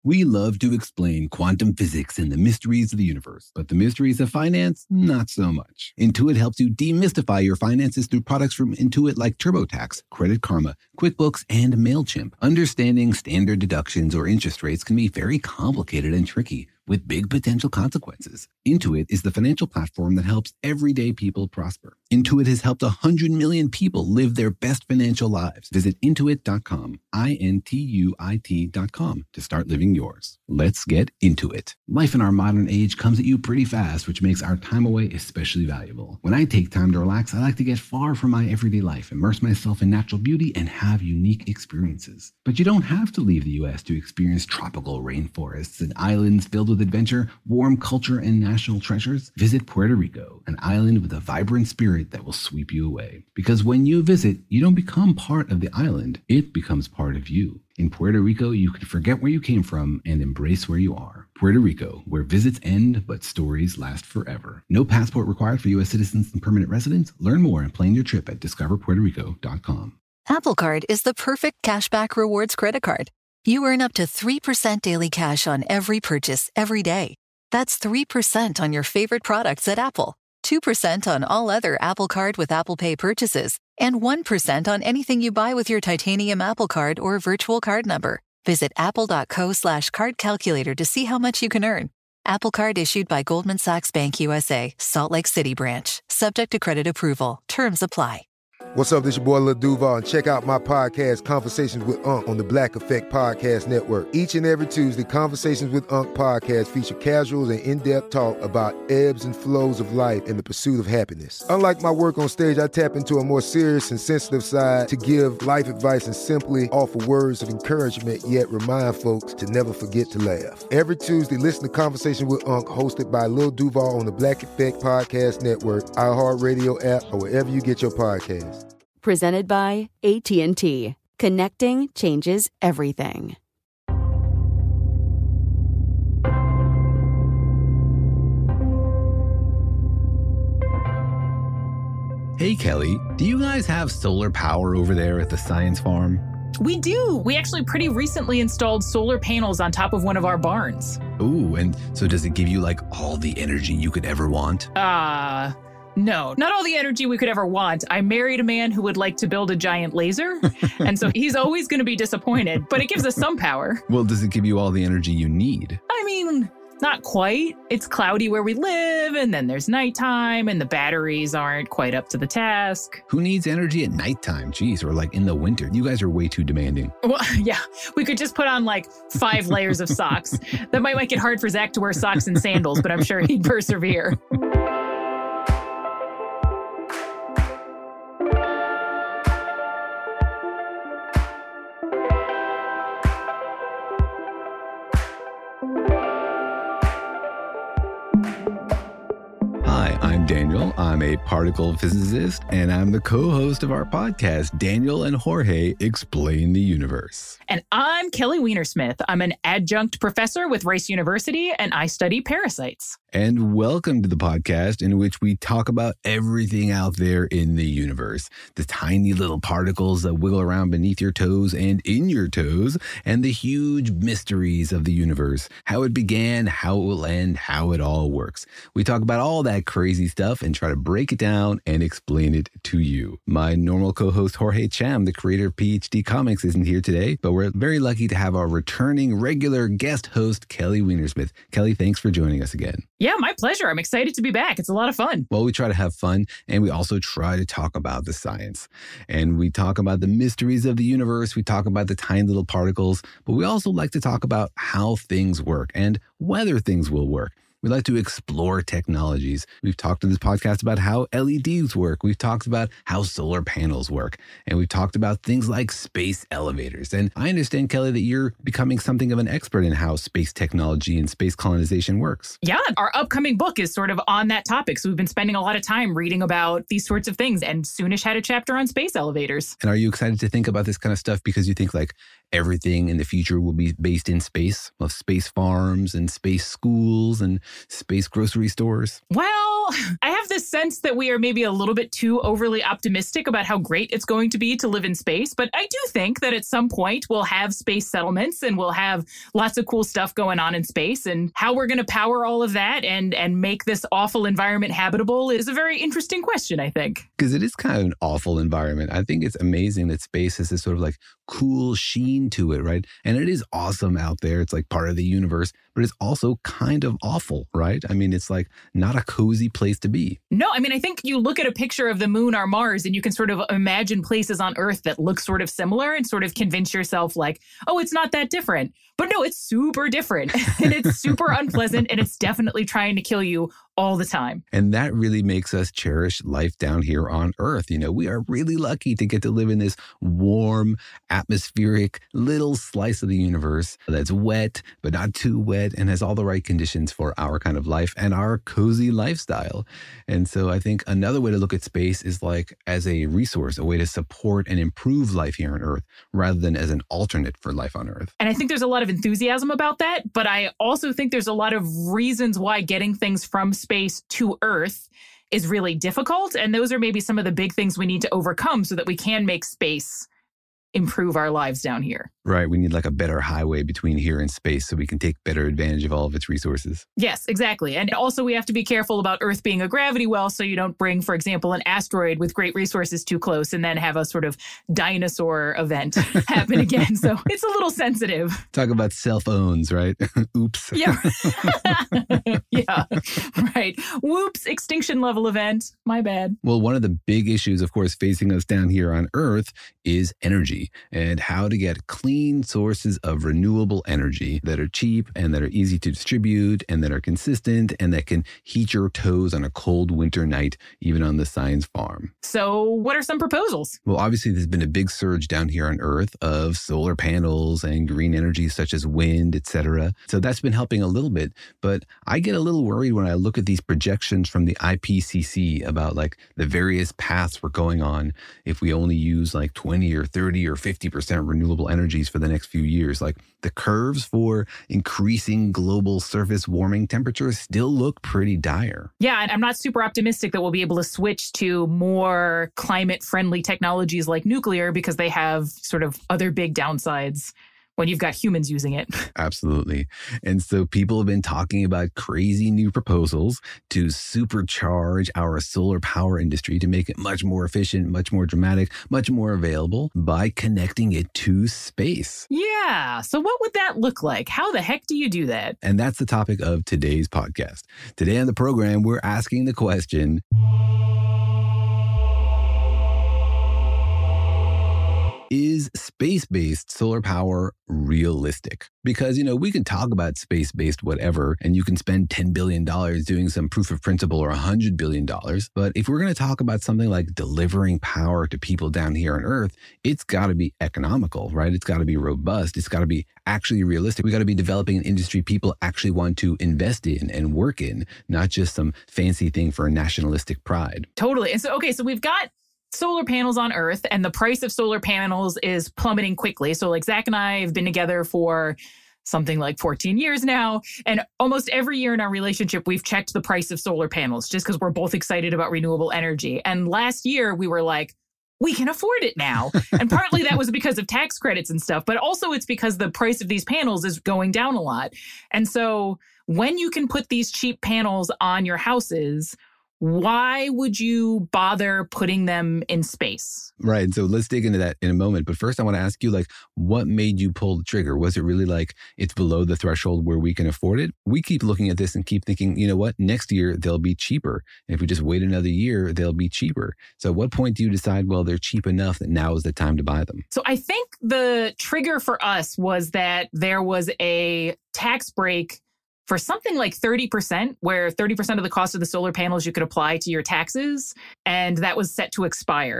We love to explain quantum physics and the mysteries of the universe, but the mysteries of finance, not so much. Intuit helps you demystify your finances through products from Intuit like TurboTax, Credit Karma, QuickBooks, and MailChimp. Understanding standard deductions or interest rates can be very complicated and tricky, with big potential consequences. Intuit is the financial platform that helps everyday people prosper. Intuit has helped 100 million people live their best financial lives. Visit Intuit.com, Intuit.com, to start living yours. Let's get into it. Life in our modern age comes at you pretty fast, which makes our time away especially valuable. When I take time to relax, I like to get far from my everyday life, immerse myself in natural beauty, and have unique experiences. But you don't have to leave the U.S. to experience tropical rainforests and islands filled with adventure, warm culture, and national treasures. Visit Puerto Rico, an island with a vibrant spirit that will sweep you away. Because when you visit, you don't become part of the island, it becomes part of you. In Puerto Rico, you can forget where you came from and embrace where you are. Puerto Rico, where visits end, but stories last forever. No passport required for U.S. citizens and permanent residents. Learn more and plan your trip at discoverpuertorico.com. Apple Card is the perfect cashback rewards credit card. You earn up to 3% daily cash on every purchase every day. That's 3% on your favorite products at Apple, 2% on all other Apple Card with Apple Pay purchases, and 1% on anything you buy with your titanium Apple Card or virtual card number. Visit apple.co/card calculator to see how much you can earn. Apple Card issued by Goldman Sachs Bank USA, Salt Lake City branch. Subject to credit approval. Terms apply. What's up, this your boy Lil Duval, and check out my podcast, Conversations with Unc, on the Black Effect Podcast Network. Each and every Tuesday, Conversations with Unc podcast feature casuals and in-depth talk about ebbs and flows of life and the pursuit of happiness. Unlike my work on stage, I tap into a more serious and sensitive side to give life advice and simply offer words of encouragement, yet remind folks to never forget to laugh. Every Tuesday, listen to Conversations with Unc, hosted by Lil Duval on the Black Effect Podcast Network, iHeartRadio app, or wherever you get your podcasts. Presented by AT&T. Connecting changes everything. Hey, Kelly, do you guys have solar power over there at the science farm? We do. We actually pretty recently installed solar panels on top of one of our barns. Ooh, and so does it give you like all the energy you could ever want? No, not all the energy we could ever want. I married a man who would like to build a giant laser, and so he's always going to be disappointed, but it gives us some power. Well, does it give you all the energy you need? I mean, not quite. It's cloudy where we live, and then there's nighttime, and the batteries aren't quite up to the task. Who needs energy at nighttime? Geez, or like in the winter. You guys are way too demanding. Well, yeah, we could just put on like 5 layers of socks. That might make it hard for Zach to wear socks and sandals, but I'm sure he'd persevere. I'm Daniel. I'm a particle physicist, and I'm the co-host of our podcast, Daniel and Jorge Explain the Universe. And I'm Kelly Weinersmith. I'm an adjunct professor with Rice University, and I study parasites. And welcome to the podcast in which we talk about everything out there in the universe. The tiny little particles that wiggle around beneath your toes and in your toes, and the huge mysteries of the universe. How it began, how it will end, how it all works. We talk about all that crazy stuff and try to break it down and explain it to you. My normal co-host Jorge Cham, the creator of PhD Comics, isn't here today, but we're very lucky to have our returning regular guest host, Kelly Weinersmith. Kelly, thanks for joining us again. Yeah, my pleasure. I'm excited to be back. It's a lot of fun. Well, we try to have fun, and we also try to talk about the science. And we talk about the mysteries of the universe. We talk about the tiny little particles, but we also like to talk about how things work and whether things will work. We like to explore technologies. We've talked in this podcast about how LEDs work. We've talked about how solar panels work. And we've talked about things like space elevators. And I understand, Kelly, that you're becoming something of an expert in how space technology and space colonization works. Yeah, our upcoming book is sort of on that topic. So we've been spending a lot of time reading about these sorts of things, and soonish had a chapter on space elevators. And are you excited to think about this kind of stuff because you think like everything in the future will be based in space, of space farms and space schools and space grocery stores? Well, I have this sense that we are maybe a little bit too overly optimistic about how great it's going to be to live in space. But I do think that at some point we'll have space settlements and we'll have lots of cool stuff going on in space. And how we're going to power all of that and make this awful environment habitable is a very interesting question, I think. Because it is kind of an awful environment. I think it's amazing that space has this sort of like cool sheen to it, right? And it is awesome out there. It's like part of the universe, but it's also kind of awful, right? I mean, it's like not a cozy place to be. No, I mean, I think you look at a picture of the moon or Mars and you can sort of imagine places on Earth that look sort of similar and sort of convince yourself like, oh, it's not that different. But no, it's super different and it's super unpleasant and it's definitely trying to kill you all the time. And that really makes us cherish life down here on Earth. You know, we are really lucky to get to live in this warm, atmospheric little slice of the universe that's wet, but not too wet and has all the right conditions for our kind of life and our cozy lifestyle. And so I think another way to look at space is like as a resource, a way to support and improve life here on Earth rather than as an alternate for life on Earth. And I think there's a lot of enthusiasm about that, but I also think there's a lot of reasons why getting things from space to Earth is really difficult. And those are maybe some of the big things we need to overcome so that we can make space improve our lives down here. Right. We need like a better highway between here and space so we can take better advantage of all of its resources. Yes, exactly. And also we have to be careful about Earth being a gravity well so you don't bring, for example, an asteroid with great resources too close and then have a sort of dinosaur event happen again. So it's a little sensitive. Talk about cell phones, right? Oops. Yeah. Yeah. Right. Whoops. Extinction level event. My bad. Well, one of the big issues, of course, facing us down here on Earth is energy and how to get clean sources of renewable energy that are cheap and that are easy to distribute and that are consistent and that can heat your toes on a cold winter night, even on the science farm. So what are some proposals? Well, obviously, there's been a big surge down here on Earth of solar panels and green energy such as wind, etc. So that's been helping a little bit. But I get a little worried when I look at these projections from the IPCC about like the various paths we're going on if we only use like 20 or 30 or 50% renewable energies for the next few years. Like the curves for increasing global surface warming temperatures still look pretty dire. Yeah, and I'm not super optimistic that we'll be able to switch to more climate-friendly technologies like nuclear because they have sort of other big downsides when you've got humans using it. Absolutely. And so people have been talking about crazy new proposals to supercharge our solar power industry to make it much more efficient, much more dramatic, much more available by connecting it to space. Yeah. So what would that look like? How the heck do you do that? And that's the topic of today's podcast. Today on the program, we're asking the question, is space-based solar power realistic? Because, you know, we can talk about space-based whatever, and you can spend $10 billion doing some proof of principle or $100 billion. But if we're going to talk about something like delivering power to people down here on Earth, it's got to be economical, right? It's got to be robust. It's got to be actually realistic. We got to be developing an industry people actually want to invest in and work in, not just some fancy thing for nationalistic pride. Totally. And so, okay, so we've got solar panels on Earth and the price of solar panels is plummeting quickly. So like Zach and I have been together for something like 14 years now. And almost every year in our relationship, we've checked the price of solar panels just because we're both excited about renewable energy. And last year we were like, we can afford it now. And partly that was because of tax credits and stuff, but also it's because the price of these panels is going down a lot. And so when you can put these cheap panels on your houses, why would you bother putting them in space? Right. So let's dig into that in a moment. But first, I want to ask you, like, what made you pull the trigger? Was it really like it's below the threshold where we can afford it? We keep looking at this and keep thinking, you know what? Next year, they'll be cheaper. And if we just wait another year, they'll be cheaper. So at what point do you decide, well, they're cheap enough that now is the time to buy them? So I think the trigger for us was that there was a tax break for something like 30%, where 30% of the cost of the solar panels you could apply to your taxes, and that was set to expire.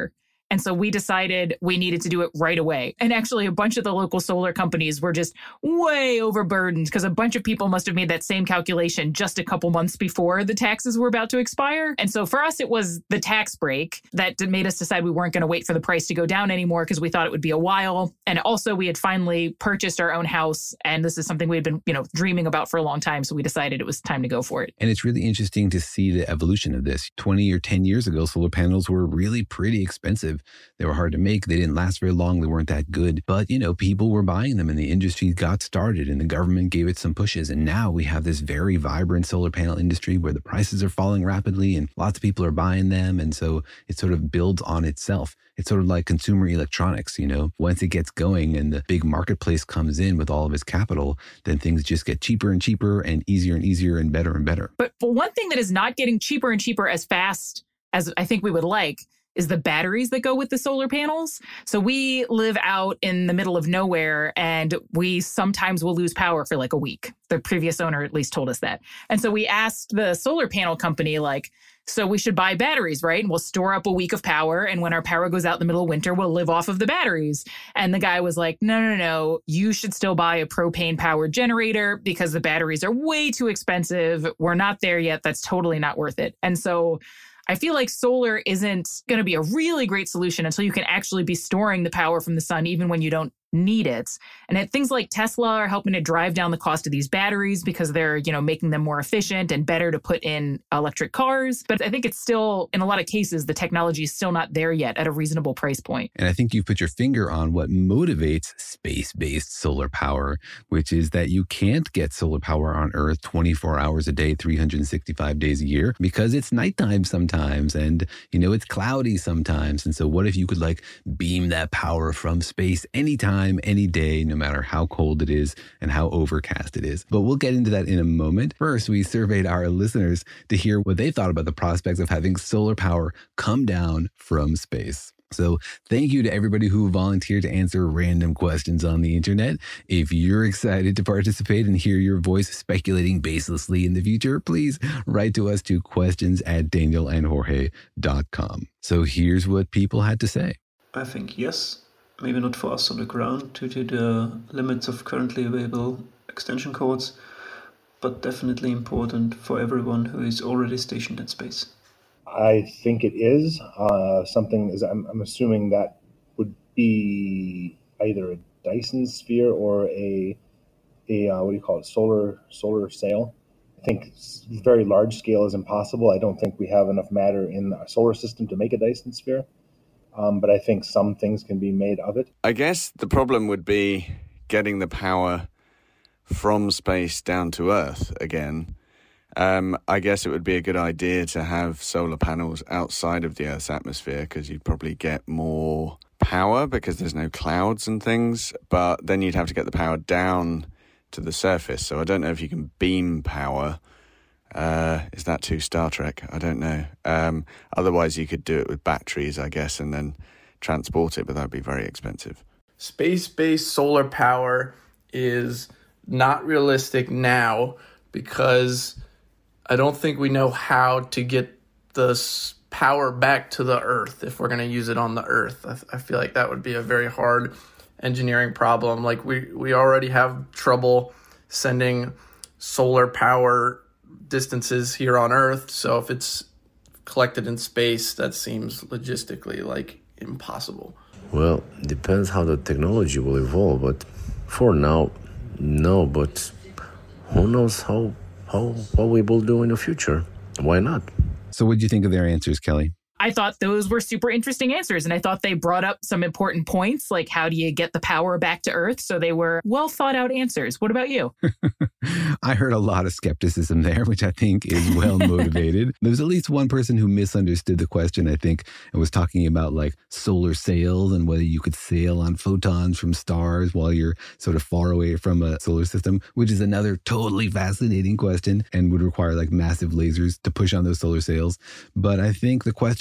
And so we decided we needed to do it right away. And actually, a bunch of the local solar companies were just way overburdened because a bunch of people must have made that same calculation just a couple months before the taxes were about to expire. And so for us, it was the tax break that made us decide we weren't going to wait for the price to go down anymore because we thought it would be a while. And also, we had finally purchased our own house. And this is something we had been, dreaming about for a long time. So we decided it was time to go for it. And it's really interesting to see the evolution of this. 20 or 10 years ago, solar panels were really pretty expensive. They were hard to make. They didn't last very long. They weren't that good. But, people were buying them and the industry got started and the government gave it some pushes. And now we have this very vibrant solar panel industry where the prices are falling rapidly and lots of people are buying them. And so it sort of builds on itself. It's sort of like consumer electronics, Once it gets going and the big marketplace comes in with all of its capital, then things just get cheaper and cheaper and easier and better and better. But one thing that is not getting cheaper and cheaper as fast as I think we would like is the batteries that go with the solar panels. So we live out in the middle of nowhere and we sometimes will lose power for like a week. The previous owner at least told us that. And so we asked the solar panel company, so we should buy batteries, right? And we'll store up a week of power. And when our power goes out in the middle of winter, we'll live off of the batteries. And the guy was like, no. You should still buy a propane powered generator because the batteries are way too expensive. We're not there yet. That's totally not worth it. And so I feel like solar isn't going to be a really great solution until you can actually be storing the power from the sun, even when you don't need it. And things like Tesla are helping to drive down the cost of these batteries because they're, making them more efficient and better to put in electric cars. But I think it's still, in a lot of cases, the technology is still not there yet at a reasonable price point. And I think you've put your finger on what motivates space-based solar power, which is that you can't get solar power on Earth 24 hours a day, 365 days a year, because it's nighttime sometimes and, it's cloudy sometimes. And so what if you could beam that power from space anytime, any day, no matter how cold it is and how overcast it is. But we'll get into that in a moment. First, we surveyed our listeners to hear what they thought about the prospects of having solar power come down from space. So thank you to everybody who volunteered to answer random questions on the internet. If you're excited to participate and hear your voice speculating baselessly in the future, please write to us to questions@danielandjorge.com. So here's what people had to say. I think yes. Maybe not for us on the ground due to the limits of currently available extension cords, but definitely important for everyone who is already stationed in space. I think it is I'm assuming that would be either a Dyson sphere or a solar sail. I think very large scale is impossible. I don't think we have enough matter in our solar system to make a Dyson sphere. But I think some things can be made of it. I guess the problem would be getting the power from space down to Earth again. I guess it would be a good idea to have solar panels outside of the Earth's atmosphere because you'd probably get more power because there's no clouds and things. But then you'd have to get the power down to the surface. So I don't know if you can beam power. Is that too Star Trek? I don't know. Otherwise, you could do it with batteries, I guess, and then transport it, but that would be very expensive. Space-based solar power is not realistic now because I don't think we know how to get the power back to the Earth if we're going to use it on the Earth. I feel like that would be a very hard engineering problem. We already have trouble sending solar power distances here on Earth, so if it's collected in space, that seems logistically impossible. Well, depends how the technology will evolve, but for now, no. But who knows what we will do in the future? Why not? So what did you think of their answers, Kelly? I thought those were super interesting answers. And I thought they brought up some important points, like how do you get the power back to Earth? So they were well thought out answers. What about you? I heard a lot of skepticism there, which I think is well motivated. There was at least one person who misunderstood the question, I think, and was talking about solar sails and whether you could sail on photons from stars while you're sort of far away from a solar system, which is another totally fascinating question and would require massive lasers to push on those solar sails. But I think the question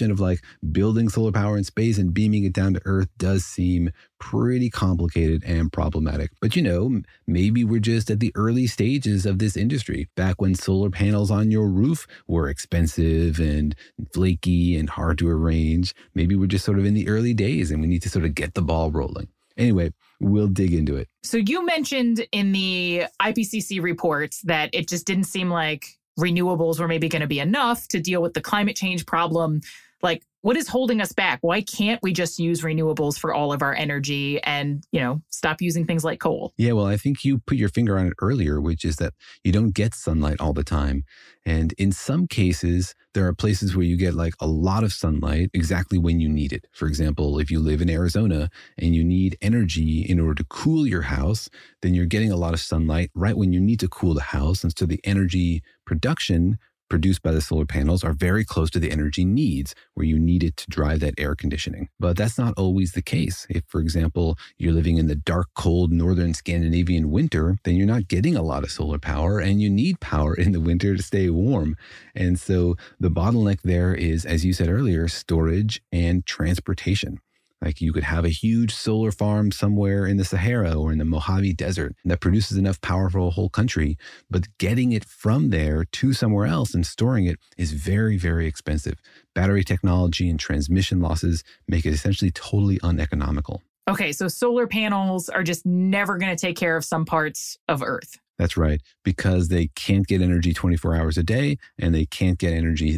of like building solar power in space and beaming it down to Earth does seem pretty complicated and problematic. But maybe we're just at the early stages of this industry, back when solar panels on your roof were expensive and flaky and hard to arrange. Maybe we're just sort of in the early days and we need to sort of get the ball rolling. Anyway, we'll dig into it. So you mentioned in the IPCC reports that it just didn't seem like renewables were maybe going to be enough to deal with the climate change problem. Like, what is holding us back? Why can't we just use renewables for all of our energy and, stop using things like coal? Yeah, well, I think you put your finger on it earlier, which is that you don't get sunlight all the time. And in some cases, there are places where you get like a lot of sunlight exactly when you need it. For example, if you live in Arizona and you need energy in order to cool your house, then you're getting a lot of sunlight right when you need to cool the house. And so the energy production produced by the solar panels are very close to the energy needs where you need it to drive that air conditioning. But that's not always the case. If, for example, you're living in the dark, cold, northern Scandinavian winter, then you're not getting a lot of solar power and you need power in the winter to stay warm. And so the bottleneck there is, as you said earlier, storage and transportation. Like you could have a huge solar farm somewhere in the Sahara or in the Mojave Desert that produces enough power for a whole country, but getting it from there to somewhere else and storing it is very, very expensive. Battery technology and transmission losses make it essentially totally uneconomical. Okay, so solar panels are just never going to take care of some parts of Earth. That's right, because they can't get energy 24 hours a day and they can't get energy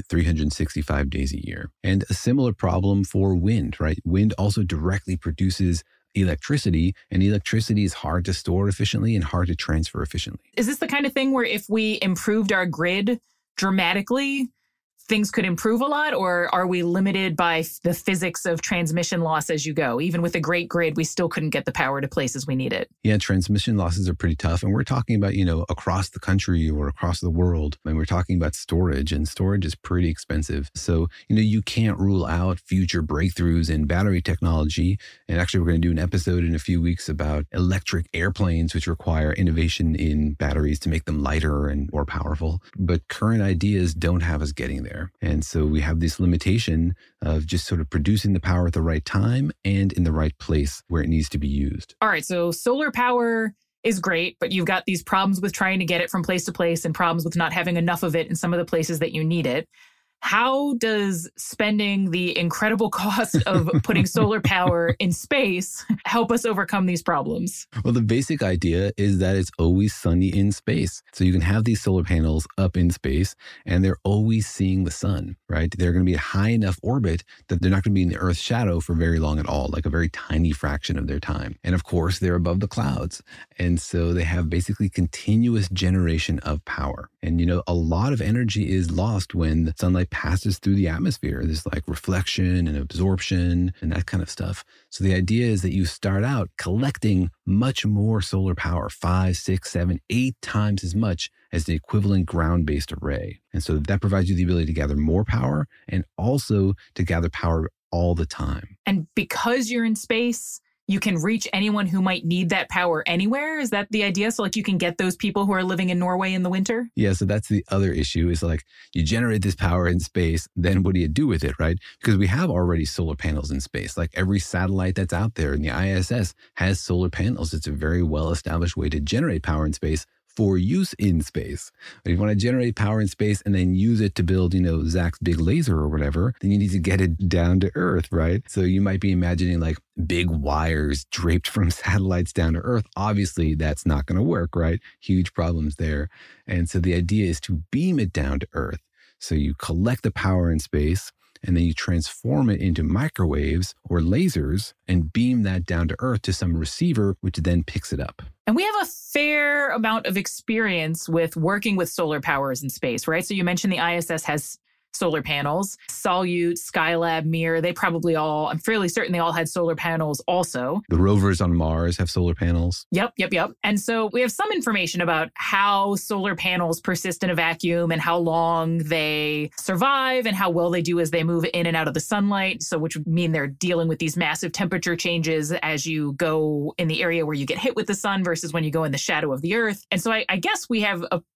365 days a year. And a similar problem for wind, right? Wind also directly produces electricity, and electricity is hard to store efficiently and hard to transfer efficiently. Is this the kind of thing where if we improved our grid dramatically, things could improve a lot, or are we limited by the physics of transmission loss as you go? Even with a great grid, we still couldn't get the power to places we need it. Yeah, transmission losses are pretty tough. And we're talking about, across the country or across the world. And we're talking about storage, and storage is pretty expensive. So, you can't rule out future breakthroughs in battery technology. And actually, we're going to do an episode in a few weeks about electric airplanes, which require innovation in batteries to make them lighter and more powerful. But current ideas don't have us getting there. And so we have this limitation of just sort of producing the power at the right time and in the right place where it needs to be used. All right, so solar power is great, but you've got these problems with trying to get it from place to place and problems with not having enough of it in some of the places that you need it. How does spending the incredible cost of putting solar power in space help us overcome these problems? Well, the basic idea is that it's always sunny in space. So you can have these solar panels up in space and they're always seeing the sun, right? They're going to be at high enough orbit that they're not going to be in the Earth's shadow for very long at all, like a very tiny fraction of their time. And of course, they're above the clouds. And so they have basically continuous generation of power. And, a lot of energy is lost when the sunlight passes through the atmosphere. There's like reflection and absorption and that kind of stuff. So the idea is that you start out collecting much more solar power, 5, 6, 7, 8 times as much as the equivalent ground-based array. And so that provides you the ability to gather more power and also to gather power all the time. And because you're in space, you can reach anyone who might need that power anywhere? Is that the idea? So you can get those people who are living in Norway in the winter? Yeah, so that's the other issue is you generate this power in space, then what do you do with it, right? Because we have already solar panels in space. Like every satellite that's out there in the ISS has solar panels. It's a very well-established way to generate power in space for use in space. If you want to generate power in space and then use it to build, Zach's big laser or whatever, then you need to get it down to Earth, right? So you might be imagining big wires draped from satellites down to Earth. Obviously, that's not going to work, right? Huge problems there. And so the idea is to beam it down to Earth. So you collect the power in space, and then you transform it into microwaves or lasers and beam that down to Earth to some receiver, which then picks it up. And we have a fair amount of experience with working with solar powers in space, right? So you mentioned the ISS has solar panels. Salyut, Skylab, Mir, they probably all, I'm fairly certain they all had solar panels also. The rovers on Mars have solar panels. Yep. And so we have some information about how solar panels persist in a vacuum and how long they survive and how well they do as they move in and out of the sunlight. So which would mean they're dealing with these massive temperature changes as you go in the area where you get hit with the sun versus when you go in the shadow of the Earth. And so I guess we have a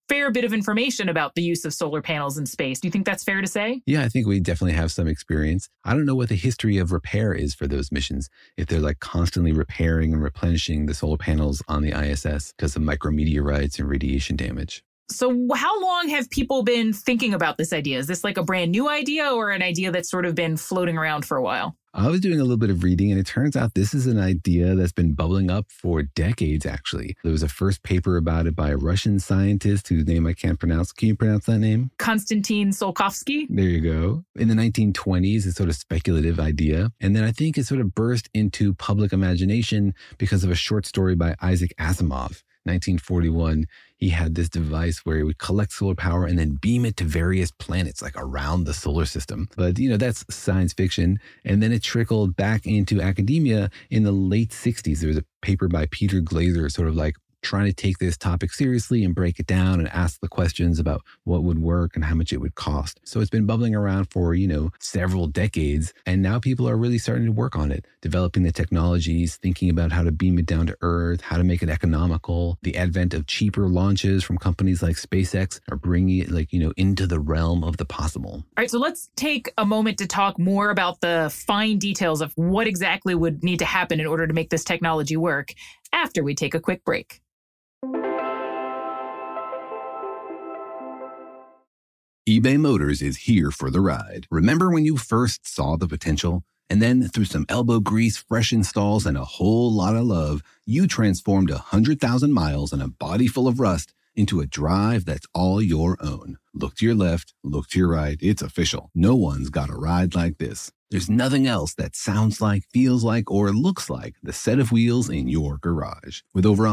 fair bit of information about the use of solar panels in space. Do you think that's fair to say? Yeah, I think we definitely have some experience. I don't know what the history of repair is for those missions, if they're like constantly repairing and replenishing the solar panels on the ISS because of micrometeorites and radiation damage. So how long have people been thinking about this idea? Is this like a brand new idea or an idea that's sort of been floating around for a while? I was doing a little bit of reading, and it turns out this is an idea that's been bubbling up for decades, actually. There was a first paper about it by a Russian scientist whose name I can't pronounce. Can you pronounce that name? Konstantin Tsiolkovsky. There you go. In the 1920s, it's sort of speculative idea. And then I think it sort of burst into public imagination because of a short story by Isaac Asimov. 1941, he had this device where he would collect solar power and then beam it to various planets, like around the solar system. But, that's science fiction. And then it trickled back into academia in the late 60s. There was a paper by Peter Glaser, sort of like trying to take this topic seriously and break it down and ask the questions about what would work and how much it would cost. So it's been bubbling around for, several decades. And now people are really starting to work on it, developing the technologies, thinking about how to beam it down to Earth, how to make it economical. The advent of cheaper launches from companies like SpaceX are bringing it into the realm of the possible. All right, so let's take a moment to talk more about the fine details of what exactly would need to happen in order to make this technology work after we take a quick break. eBay Motors is here for the ride. Remember when you first saw the potential? And then through some elbow grease, fresh installs, and a whole lot of love, you transformed 100,000 miles and a body full of rust into a drive that's all your own. Look to your left, look to your right. It's official. No one's got a ride like this. There's nothing else that sounds like, feels like, or looks like the set of wheels in your garage. With over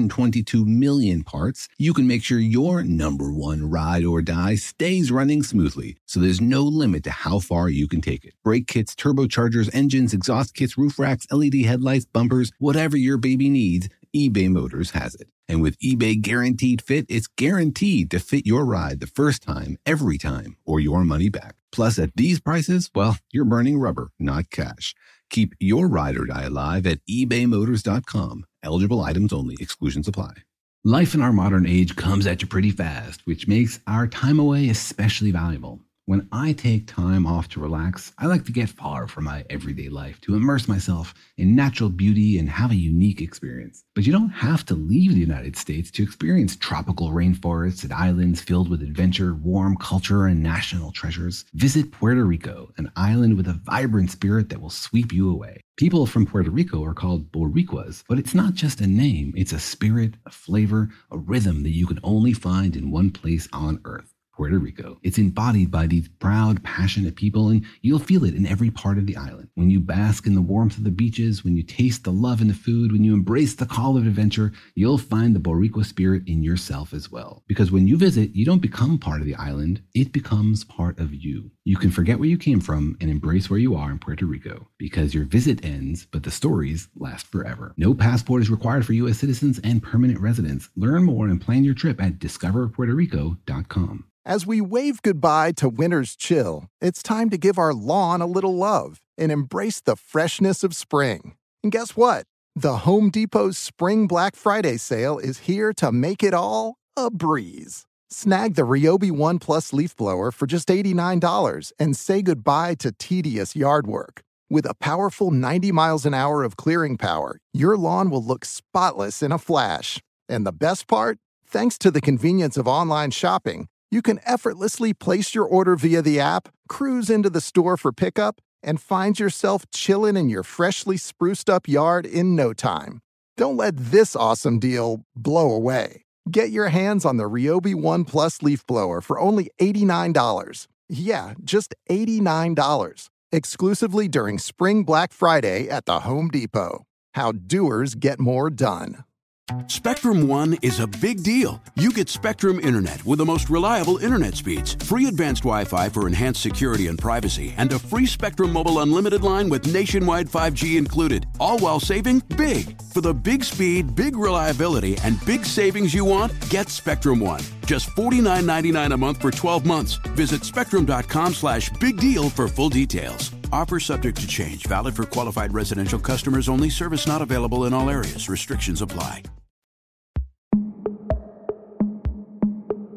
122 million parts, you can make sure your number one ride or die stays running smoothly, so there's no limit to how far you can take it. Brake kits, turbochargers, engines, exhaust kits, roof racks, LED headlights, bumpers, whatever your baby needs, eBay Motors has it. And with eBay Guaranteed Fit, it's guaranteed to fit your ride the first time, every time, or your money back. Plus, at these prices, well, you're burning rubber, not cash. Keep your ride or die alive at ebaymotors.com. Eligible items only. Exclusions apply. Life in our modern age comes at you pretty fast, which makes our time away especially valuable. When I take time off to relax, I like to get far from my everyday life, to immerse myself in natural beauty and have a unique experience. But you don't have to leave the United States to experience tropical rainforests and islands filled with adventure, warm culture, and national treasures. Visit Puerto Rico, an island with a vibrant spirit that will sweep you away. People from Puerto Rico are called Boricuas, but it's not just a name. It's a spirit, a flavor, a rhythm that you can only find in one place on Earth. Puerto Rico. It's embodied by these proud, passionate people, and you'll feel it in every part of the island. When you bask in the warmth of the beaches, when you taste the love in the food, when you embrace the call of adventure, you'll find the Boricua spirit in yourself as well. Because when you visit, you don't become part of the island, it becomes part of you. You can forget where you came from and embrace where you are in Puerto Rico, because your visit ends, but the stories last forever. No passport is required for U.S. citizens and permanent residents. Learn more and plan your trip at discoverpuertorico.com. As we wave goodbye to winter's chill, it's time to give our lawn a little love and embrace the freshness of spring. And guess what? The Home Depot's Spring Black Friday sale is here to make it all a breeze. Snag the Ryobi One Plus leaf blower for just $89 and say goodbye to tedious yard work. With a powerful 90 miles an hour of clearing power, your lawn will look spotless in a flash. And the best part? Thanks to the convenience of online shopping, you can effortlessly place your order via the app, cruise into the store for pickup, and find yourself chilling in your freshly spruced up yard in no time. Don't let this awesome deal blow away. Get your hands on the Ryobi One Plus leaf blower for only $89. Yeah, just $89. Exclusively during Spring Black Friday at the Home Depot. How doers get more done. Spectrum One is a big deal. You get Spectrum Internet with the most reliable internet speeds, free advanced Wi-Fi for enhanced security and privacy, and a free Spectrum Mobile Unlimited line with nationwide 5G included, all while saving big. For the big speed, big reliability, and big savings you want, get Spectrum One. Just $49.99 a month for 12 months. Visit spectrum.com/big deal for full details. Offer subject to change. Valid for qualified residential customers only. Service not available in all areas. Restrictions apply.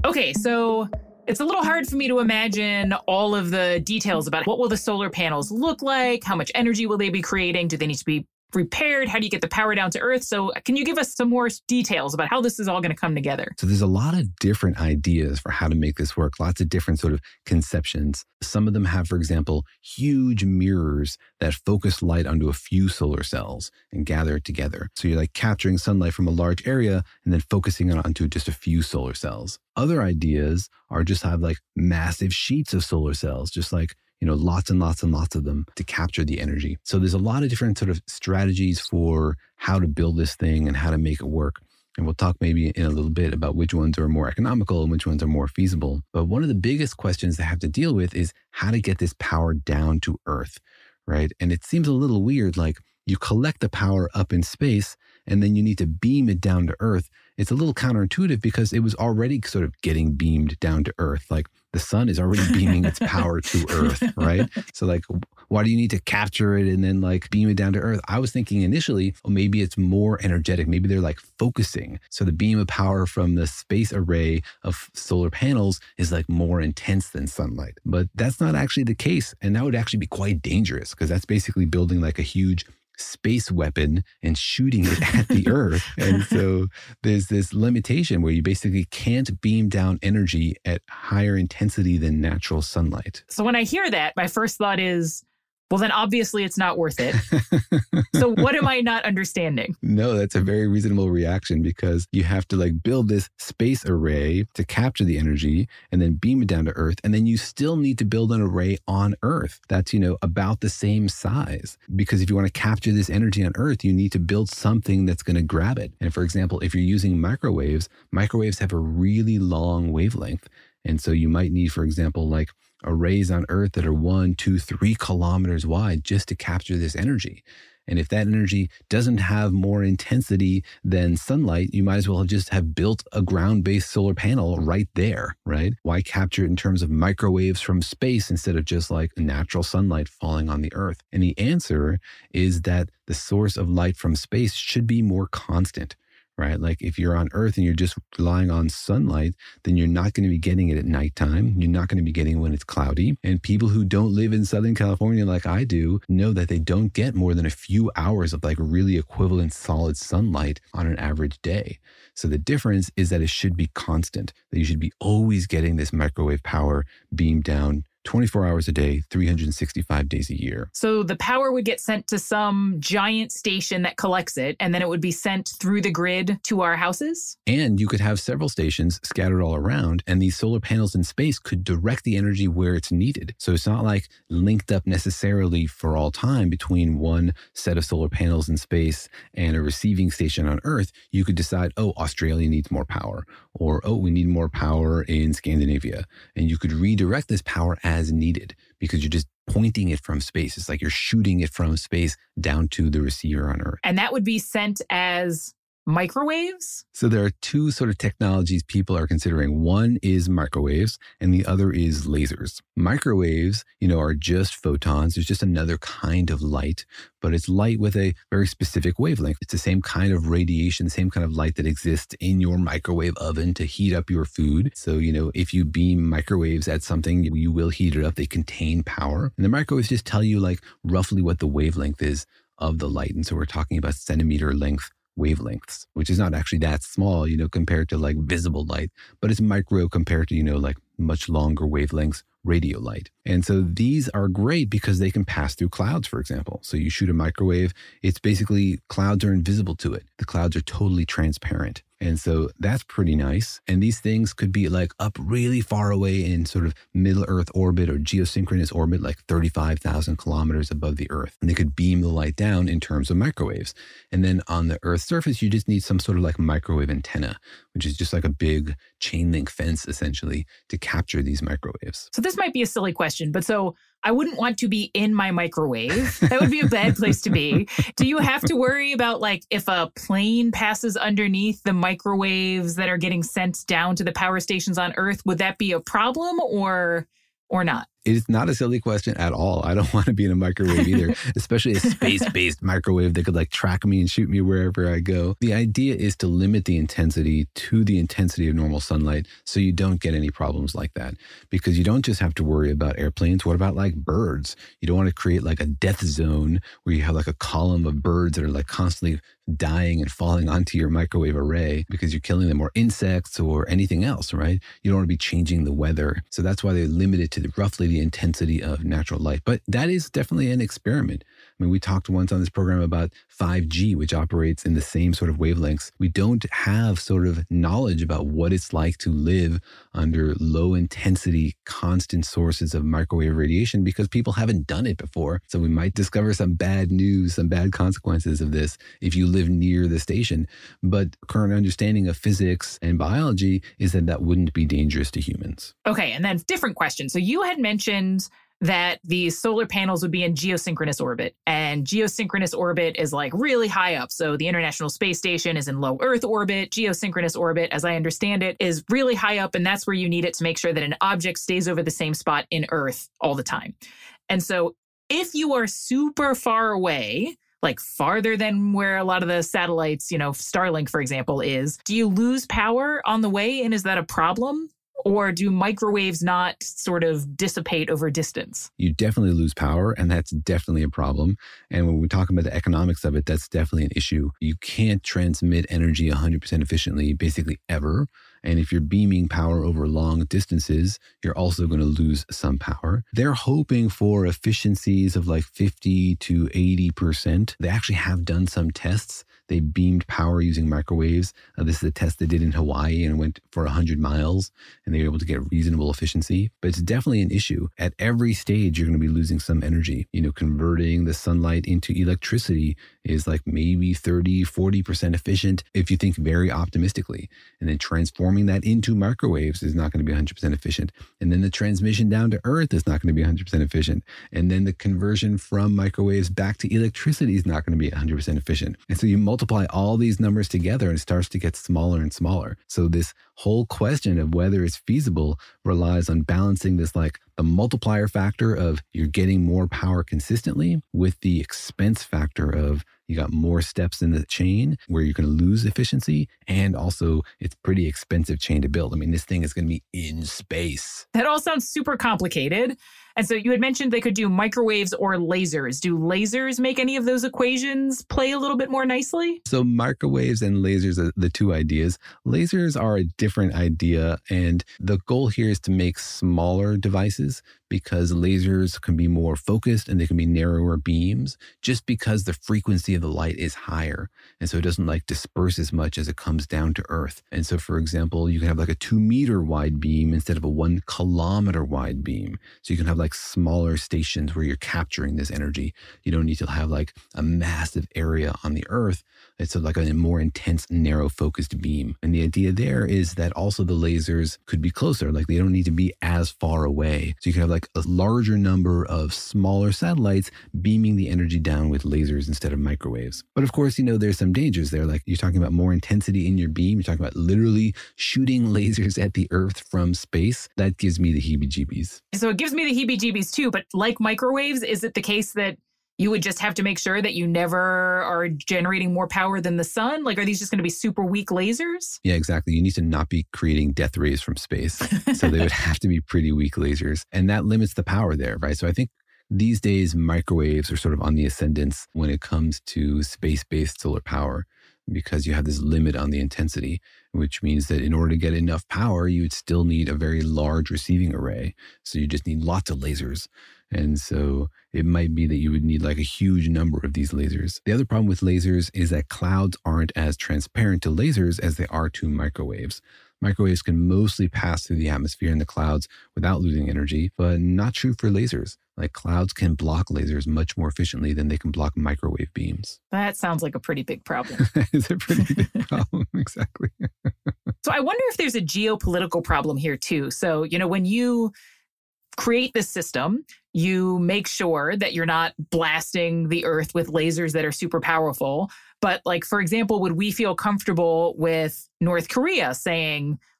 Okay, so it's a little hard for me to imagine all of the details about what will the solar panels look like? How much energy will they be creating? Do they need to be repaired? How do you get the power down to Earth? So can you give us some more details about how this is all going to come together? So there's a lot of different ideas for how to make this work, lots of different sort of conceptions. Some of them have, for example, huge mirrors that focus light onto a few solar cells and gather it together. So you're like capturing sunlight from a large area and then focusing it onto just a few solar cells. Other ideas are just have like massive sheets of solar cells, just like lots and lots and lots of them to capture the energy. So there's a lot of different sort of strategies for how to build this thing and how to make it work. And we'll talk maybe in a little bit about which ones are more economical and which ones are more feasible. But one of the biggest questions they have to deal with is how to get this power down to Earth, right? And it seems a little weird, like you collect the power up in space and then you need to beam it down to Earth. It's a little counterintuitive because it was already sort of getting beamed down to Earth. Like the sun is already beaming its power to Earth, right? So like, why do you need to capture it and then like beam it down to Earth? I was thinking initially, well, maybe it's more energetic. Maybe they're like focusing. So the beam of power from the space array of solar panels is like more intense than sunlight. But that's not actually the case. And that would actually be quite dangerous because that's basically building like a huge space weapon and shooting it at the Earth. And so there's this limitation where you basically can't beam down energy at higher intensity than natural sunlight. So when I hear that, my first thought is, well, then obviously it's not worth it. So what am I not understanding? No, that's a very reasonable reaction because you have to like build this space array to capture the energy and then beam it down to Earth. And then you still need to build an array on Earth that's, about the same size. Because if you want to capture this energy on Earth, you need to build something that's going to grab it. And for example, if you're using microwaves have a really long wavelength. And so you might need, for example, like arrays on Earth that are 1, 2, 3 kilometers wide just to capture this energy. And if that energy doesn't have more intensity than sunlight, you might as well just have built a ground-based solar panel right there, right? Why capture it in terms of microwaves from space instead of just like natural sunlight falling on the Earth? And the answer is that the source of light from space should be more constant. Right? Like if you're on Earth and you're just relying on sunlight, then you're not going to be getting it at nighttime. You're not going to be getting it when it's cloudy. And people who don't live in Southern California like I do know that they don't get more than a few hours of like really equivalent solid sunlight on an average day. So the difference is that it should be constant, that you should be always getting this microwave power beamed down 24 hours a day, 365 days a year. So the power would get sent to some giant station that collects it, and then it would be sent through the grid to our houses? And you could have several stations scattered all around, and these solar panels in space could direct the energy where it's needed. So it's not like linked up necessarily for all time between one set of solar panels in space and a receiving station on Earth. You could decide, oh, Australia needs more power, or, oh, we need more power in Scandinavia. And you could redirect this power as needed because you're just pointing it from space. It's like you're shooting it from space down to the receiver on Earth. And that would be sent as microwaves? So there are two sort of technologies people are considering. One is microwaves and the other is lasers. Microwaves, are just photons. It's just another kind of light, but it's light with a very specific wavelength. It's the same kind of radiation, the same kind of light that exists in your microwave oven to heat up your food. So, if you beam microwaves at something, you will heat it up. They contain power. And the microwaves just tell you like roughly what the wavelength is of the light. And so we're talking about centimeter length wavelengths, which is not actually that small, compared to like visible light, but it's micro compared to, like much longer wavelengths, radio light. And so these are great because they can pass through clouds, for example. So you shoot a microwave, it's basically clouds are invisible to it. The clouds are totally transparent. And so that's pretty nice. And these things could be like up really far away in sort of middle Earth orbit or geosynchronous orbit, like 35,000 kilometers above the Earth. And they could beam the light down in terms of microwaves. And then on the Earth's surface, you just need some sort of like microwave antenna, which is just like a big chain link fence, essentially, to capture these microwaves. So this might be a silly question, but so I wouldn't want to be in my microwave. That would be a bad place to be. Do you have to worry about like if a plane passes underneath the microwaves that are getting sent down to the power stations on Earth? Would that be a problem or not? It's not a silly question at all. I don't want to be in a microwave either, especially a space-based microwave that could like track me and shoot me wherever I go. The idea is to limit the intensity to the intensity of normal sunlight so you don't get any problems like that. Because you don't just have to worry about airplanes. What about like birds? You don't want to create like a death zone where you have like a column of birds that are like constantly dying and falling onto your microwave array because you're killing them, or insects or anything else, right? You don't want to be changing the weather. So that's why they limit it to roughly the intensity of natural light. But that is definitely an experiment. I mean, we talked once on this program about 5G, which operates in the same sort of wavelengths. We don't have sort of knowledge about what it's like to live under low intensity, constant sources of microwave radiation because people haven't done it before. So we might discover some bad news, some bad consequences of this if you live near the station. But current understanding of physics and biology is that that wouldn't be dangerous to humans. Okay, and then different question. So you had mentioned that these solar panels would be in geosynchronous orbit. And geosynchronous orbit is like really high up. So the International Space Station is in low Earth orbit. Geosynchronous orbit, as I understand it, is really high up. And that's where you need it to make sure that an object stays over the same spot in Earth all the time. And so if you are super far away, like farther than where a lot of the satellites, Starlink, for example, is, do you lose power on the way? And is that a problem? Or do microwaves not sort of dissipate over distance? You definitely lose power, and that's definitely a problem. And when we talk about the economics of it, that's definitely an issue. You can't transmit energy 100% efficiently, basically ever. And if you're beaming power over long distances, you're also going to lose some power. They're hoping for efficiencies of like 50 to 80%. They actually have done some tests. They beamed power using microwaves. This is a test they did in Hawaii, and it went for 100 miles, and they were able to get reasonable efficiency. But it's definitely an issue. At every stage, you're going to be losing some energy. Converting the sunlight into electricity is like maybe 30, 40% efficient if you think very optimistically. And then transforming that into microwaves is not going to be 100% efficient. And then the transmission down to Earth is not going to be 100% efficient. And then the conversion from microwaves back to electricity is not going to be 100% efficient. And so you multiply all these numbers together and it starts to get smaller and smaller. So this whole question of whether it's feasible relies on balancing this, like the multiplier factor of you're getting more power consistently with the expense factor of you got more steps in the chain where you're going to lose efficiency. And also it's pretty expensive chain to build. I mean, this thing is going to be in space. That all sounds super complicated. And so you had mentioned they could do microwaves or lasers. Do lasers make any of those equations play a little bit more nicely? So microwaves and lasers are the two ideas. Lasers are a different idea. And the goal here is to make smaller devices because lasers can be more focused and they can be narrower beams just because the frequency of the light is higher. And so it doesn't like disperse as much as it comes down to Earth. And so, for example, you can have like a 2-meter wide beam instead of a 1 kilometer wide beam. So you can have like smaller stations where you're capturing this energy. You don't need to have like a massive area on the Earth. It's like a more intense, narrow focused beam. And the idea there is that also the lasers could be closer. Like they don't need to be as far away. So you can have like a larger number of smaller satellites beaming the energy down with lasers instead of microwaves. But of course, there's some dangers there. Like you're talking about more intensity in your beam. You're talking about literally shooting lasers at the Earth from space. That gives me the heebie-jeebies. So it gives me the heebie-jeebies too. But like microwaves, is it the case that you would just have to make sure that you never are generating more power than the sun? Like, are these just going to be super weak lasers? Yeah, exactly. You need to not be creating death rays from space. So they would have to be pretty weak lasers. And that limits the power there, right? So I think these days, microwaves are sort of on the ascendance when it comes to space-based solar power because you have this limit on the intensity, which means that in order to get enough power, you would still need a very large receiving array. So you just need lots of lasers. And so it might be that you would need like a huge number of these lasers. The other problem with lasers is that clouds aren't as transparent to lasers as they are to microwaves. Microwaves can mostly pass through the atmosphere and the clouds without losing energy, but not true for lasers. Like clouds can block lasers much more efficiently than they can block microwave beams. That sounds like a pretty big problem. It's a pretty big problem, exactly. So I wonder if there's a geopolitical problem here too. So, when you create this system, you make sure that you're not blasting the Earth with lasers that are super powerful. But like, for example, would we feel comfortable with North Korea saying,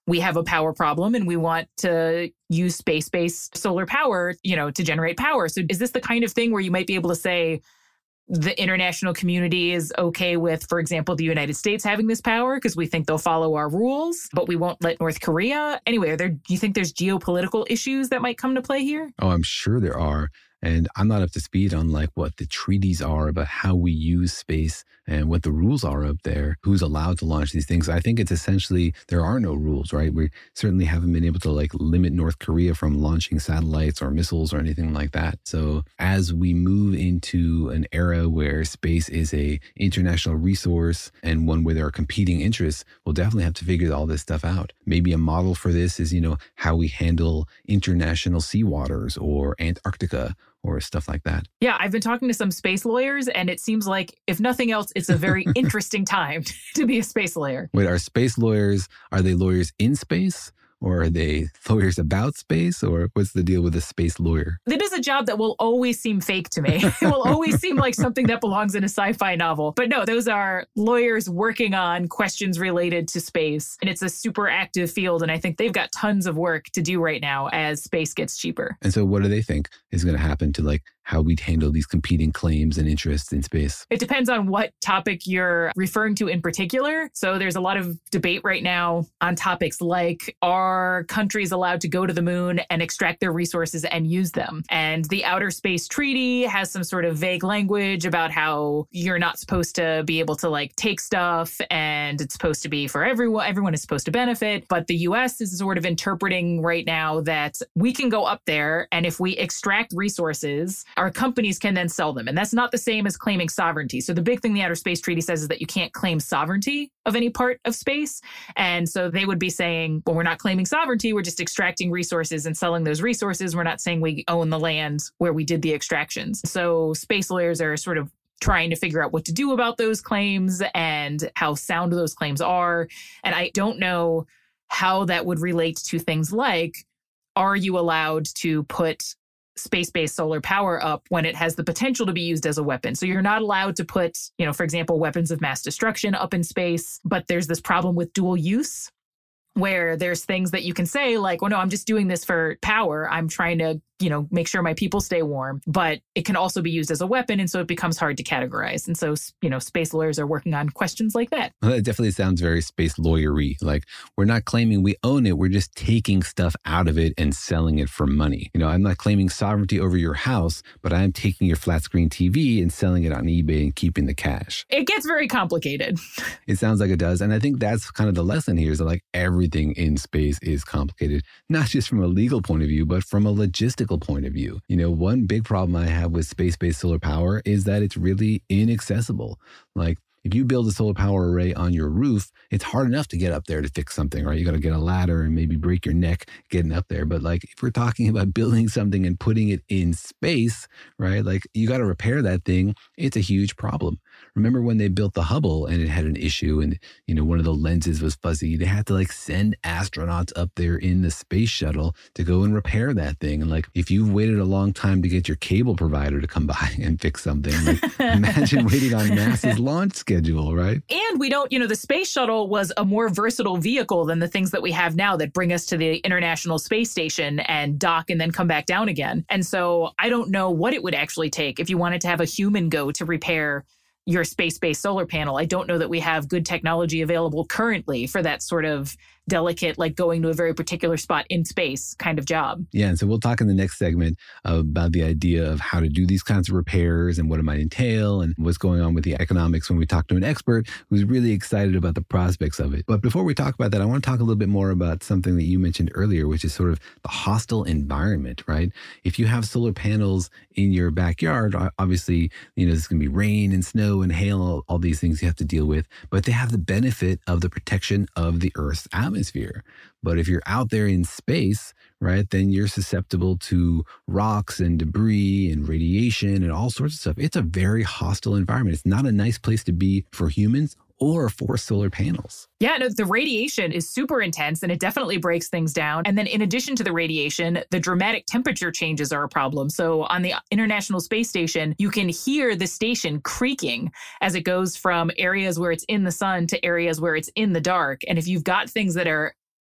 we have a power problem and we want to use space-based solar power, to generate power. So is this the kind of thing where you might be able to say the international community is okay with, for example, the United States having this power because we think they'll follow our rules, but we won't let North Korea? Anyway, do you think there's geopolitical issues that might come to play here? Oh, I'm sure there are. And I'm not up to speed on what the treaties are about how we use space and what the rules are up there, who's allowed to launch these things. I think it's essentially there are no rules, right? We certainly haven't been able to limit North Korea from launching satellites or missiles or anything like that. So as we move into an era where space is a international resource and one where there are competing interests, we'll definitely have to figure all this stuff out. Maybe a model for this is, how we handle international seawaters or Antarctica or stuff like that. Yeah, I've been talking to some space lawyers, and it seems like, if nothing else, it's a very interesting time to be a space lawyer. Wait, are space lawyers, are they lawyers in space? Or are they lawyers about space? Or what's the deal with a space lawyer? It is a job that will always seem fake to me. It will always seem like something that belongs in a sci-fi novel. But no, those are lawyers working on questions related to space. And it's a super active field. And I think they've got tons of work to do right now as space gets cheaper. And so what do they think is going to happen to how we'd handle these competing claims and interests in space? It depends on what topic you're referring to in particular. So there's a lot of debate right now on topics like, are countries allowed to go to the moon and extract their resources and use them? And the Outer Space Treaty has some sort of vague language about how you're not supposed to be able to take stuff, and it's supposed to be for everyone. Everyone is supposed to benefit. But the US is sort of interpreting right now that we can go up there, and if we extract resources, our companies can then sell them. And that's not the same as claiming sovereignty. So the big thing the Outer Space Treaty says is that you can't claim sovereignty of any part of space. And so they would be saying, well, we're not claiming sovereignty. We're just extracting resources and selling those resources. We're not saying we own the land where we did the extractions. So space lawyers are sort of trying to figure out what to do about those claims and how sound those claims are. And I don't know how that would relate to things like, are you allowed to put space-based solar power up when it has the potential to be used as a weapon? So you're not allowed to put, for example, weapons of mass destruction up in space, but there's this problem with dual use where there's things that you can say like, well, no, I'm just doing this for power. I'm trying to, make sure my people stay warm, but it can also be used as a weapon. And so it becomes hard to categorize. And so, space lawyers are working on questions like that. Well, that definitely sounds very space lawyery. We're not claiming we own it. We're just taking stuff out of it and selling it for money. I'm not claiming sovereignty over your house, but I'm taking your flat screen TV and selling it on eBay and keeping the cash. It gets very complicated. It sounds like it does. And I think that's kind of the lesson here is that everything in space is complicated, not just from a legal point of view, but from a logistical point of view. One big problem I have with space-based solar power is that it's really inaccessible. If you build a solar power array on your roof, it's hard enough to get up there to fix something, right? You got to get a ladder and maybe break your neck getting up there. But if we're talking about building something and putting it in space, right? You got to repair that thing. It's a huge problem. Remember when they built the Hubble and it had an issue and, one of the lenses was fuzzy? They had to send astronauts up there in the space shuttle to go and repair that thing. And if you've waited a long time to get your cable provider to come by and fix something, imagine waiting on NASA's launch schedule, right? And we don't, the space shuttle was a more versatile vehicle than the things that we have now that bring us to the International Space Station and dock and then come back down again. And so I don't know what it would actually take if you wanted to have a human go to repair your space-based solar panel. I don't know that we have good technology available currently for that sort of delicate, going to a very particular spot in space kind of job. Yeah, and so we'll talk in the next segment about the idea of how to do these kinds of repairs and what it might entail and what's going on with the economics when we talk to an expert who's really excited about the prospects of it. But before we talk about that, I want to talk a little bit more about something that you mentioned earlier, which is sort of the hostile environment, right? If you have solar panels in your backyard, obviously, there's going to be rain and snow and hail, all these things you have to deal with, but they have the benefit of the protection of the Earth's atmosphere. But if you're out there in space, right, then you're susceptible to rocks and debris and radiation and all sorts of stuff. It's a very hostile environment. It's not a nice place to be for humans or for solar panels. Yeah, no, the radiation is super intense and it definitely breaks things down. And then in addition to the radiation, the dramatic temperature changes are a problem. So on the International Space Station, you can hear the station creaking as it goes from areas where it's in the sun to areas where it's in the dark. And if you've got things that are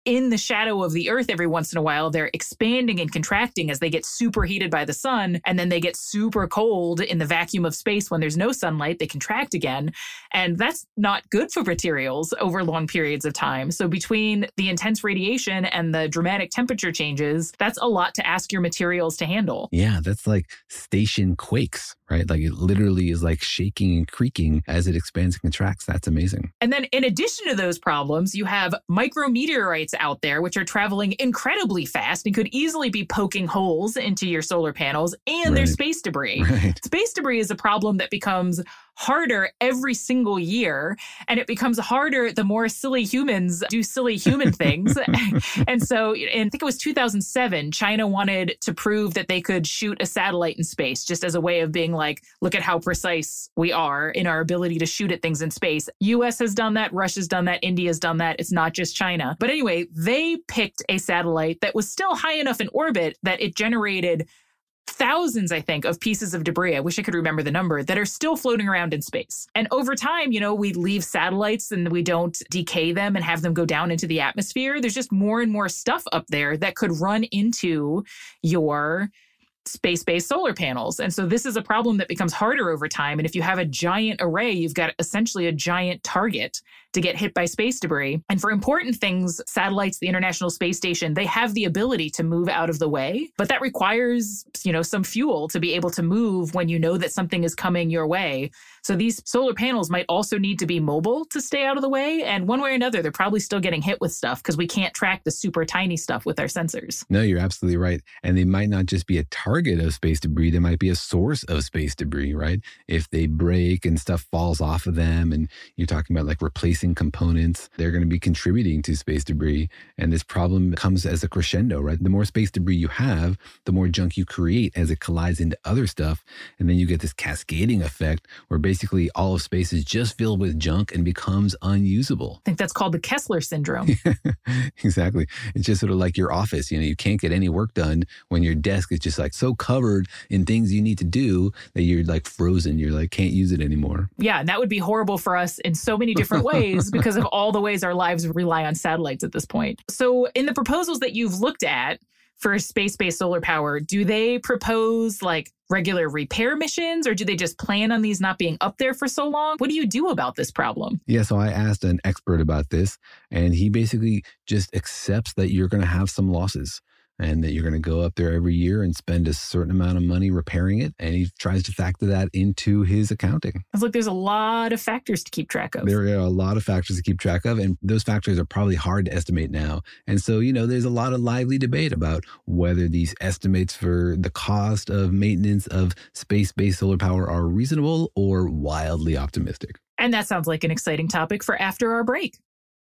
in the shadow of the Earth every once in a while. They're expanding and contracting as they get superheated by the sun, and then they get super cold in the vacuum of space when there's no sunlight. They contract again, and that's not good for materials over long periods of time. So between the intense radiation and the dramatic temperature changes, that's a lot to ask your materials to handle. Yeah, that's like station quakes, right? Like it literally is like shaking and creaking as it expands and contracts. That's amazing. And then in addition to those problems, you have micrometeorites out there, which are traveling incredibly fast and could easily be poking holes into your solar panels, and there's space debris. Right. Space debris is a problem that becomes harder every single year, and it becomes harder the more silly humans do silly human things. And so, and I think it was 2007, China wanted to prove that they could shoot a satellite in space, just as a way of being like, look at how precise we are in our ability to shoot at things in space. US has done that, Russia's done that, India's done that. It's not just China. But anyway, they picked a satellite that was still high enough in orbit that it generated thousands, I think, of pieces of debris, I wish I could remember the number, that are still floating around in space. And over time, you know, we leave satellites and we don't decay them and have them go down into the atmosphere. There's just more and more stuff up there that could run into your space-based solar panels. And so this is a problem that becomes harder over time. And if you have a giant array, you've got essentially a giant target to get hit by space debris. And for important things, satellites, the International Space Station, they have the ability to move out of the way, but that requires, you know, some fuel to be able to move when you know that something is coming your way. So these solar panels might also need to be mobile to stay out of the way. And one way or another, they're probably still getting hit with stuff because we can't track the super tiny stuff with our sensors. No, you're absolutely right. And they might not just be a target of space debris, they might be a source of space debris, right? If they break and stuff falls off of them, and you're talking about like replacing components, they're going to be contributing to space debris. And this problem comes as a crescendo, right? The more space debris you have, the more junk you create as it collides into other stuff. And then you get this cascading effect where basically all of space is just filled with junk and becomes unusable. I think that's called the Kessler syndrome. Exactly. It's just sort of like your office. You know, you can't get any work done when your desk is just like so covered in things you need to do that you're like frozen. You're like, can't use it anymore. Yeah, and that would be horrible for us in so many different ways because of all the ways our lives rely on satellites at this point. So in the proposals that you've looked at for space-based solar power, do they propose like regular repair missions, or do they just plan on these not being up there for so long? What do you do about this problem? Yeah, so I asked an expert about this, and he basically just accepts that you're going to have some losses, and that you're going to go up there every year and spend a certain amount of money repairing it. And he tries to factor that into his accounting. It's like there's a lot of factors to keep track of. There are a lot of factors to keep track of, and those factors are probably hard to estimate now. And so, you know, there's a lot of lively debate about whether these estimates for the cost of maintenance of space-based solar power are reasonable or wildly optimistic. And that sounds like an exciting topic for after our break.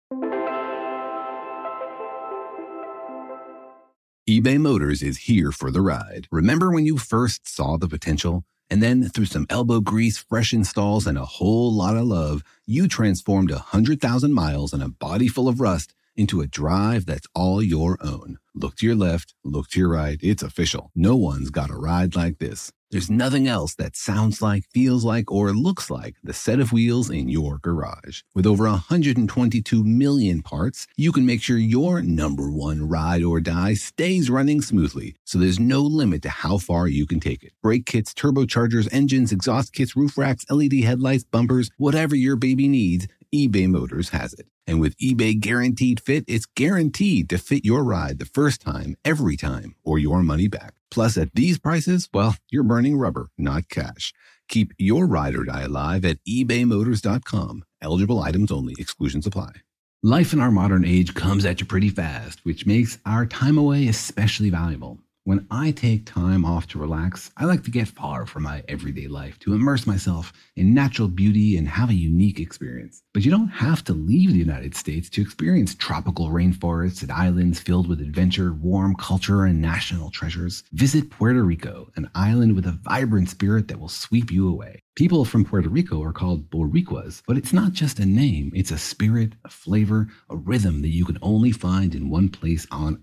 eBay Motors is here for the ride. Remember when you first saw the potential? And then through some elbow grease, fresh installs, and a whole lot of love, you transformed 100,000 miles and a body full of rust into a drive that's all your own. Look to your left, look to your right. It's official. No one's got a ride like this. There's nothing else that sounds like, feels like, or looks like the set of wheels in your garage. With over 122 million parts, you can make sure your number one ride or die stays running smoothly, so there's no limit to how far you can take it. Brake kits, turbochargers, engines, exhaust kits, roof racks, LED headlights, bumpers, whatever your baby needs, eBay Motors has it. And with eBay Guaranteed Fit, it's guaranteed to fit your ride the first time, every time, or your money back. Plus, at these prices, well, you're burning rubber, not cash. Keep your ride or die alive at ebaymotors.com. Eligible items only. Exclusions apply. Life in our modern age comes at you pretty fast, which makes our time away especially valuable. When I take time off to relax, I like to get far from my everyday life to immerse myself in natural beauty and have a unique experience. But you don't have to leave the United States to experience tropical rainforests and islands filled with adventure, warm culture, and national treasures. Visit Puerto Rico, an island with a vibrant spirit that will sweep you away. People from Puerto Rico are called Boricuas, but it's not just a name. It's a spirit, a flavor, a rhythm that you can only find in one place on Earth.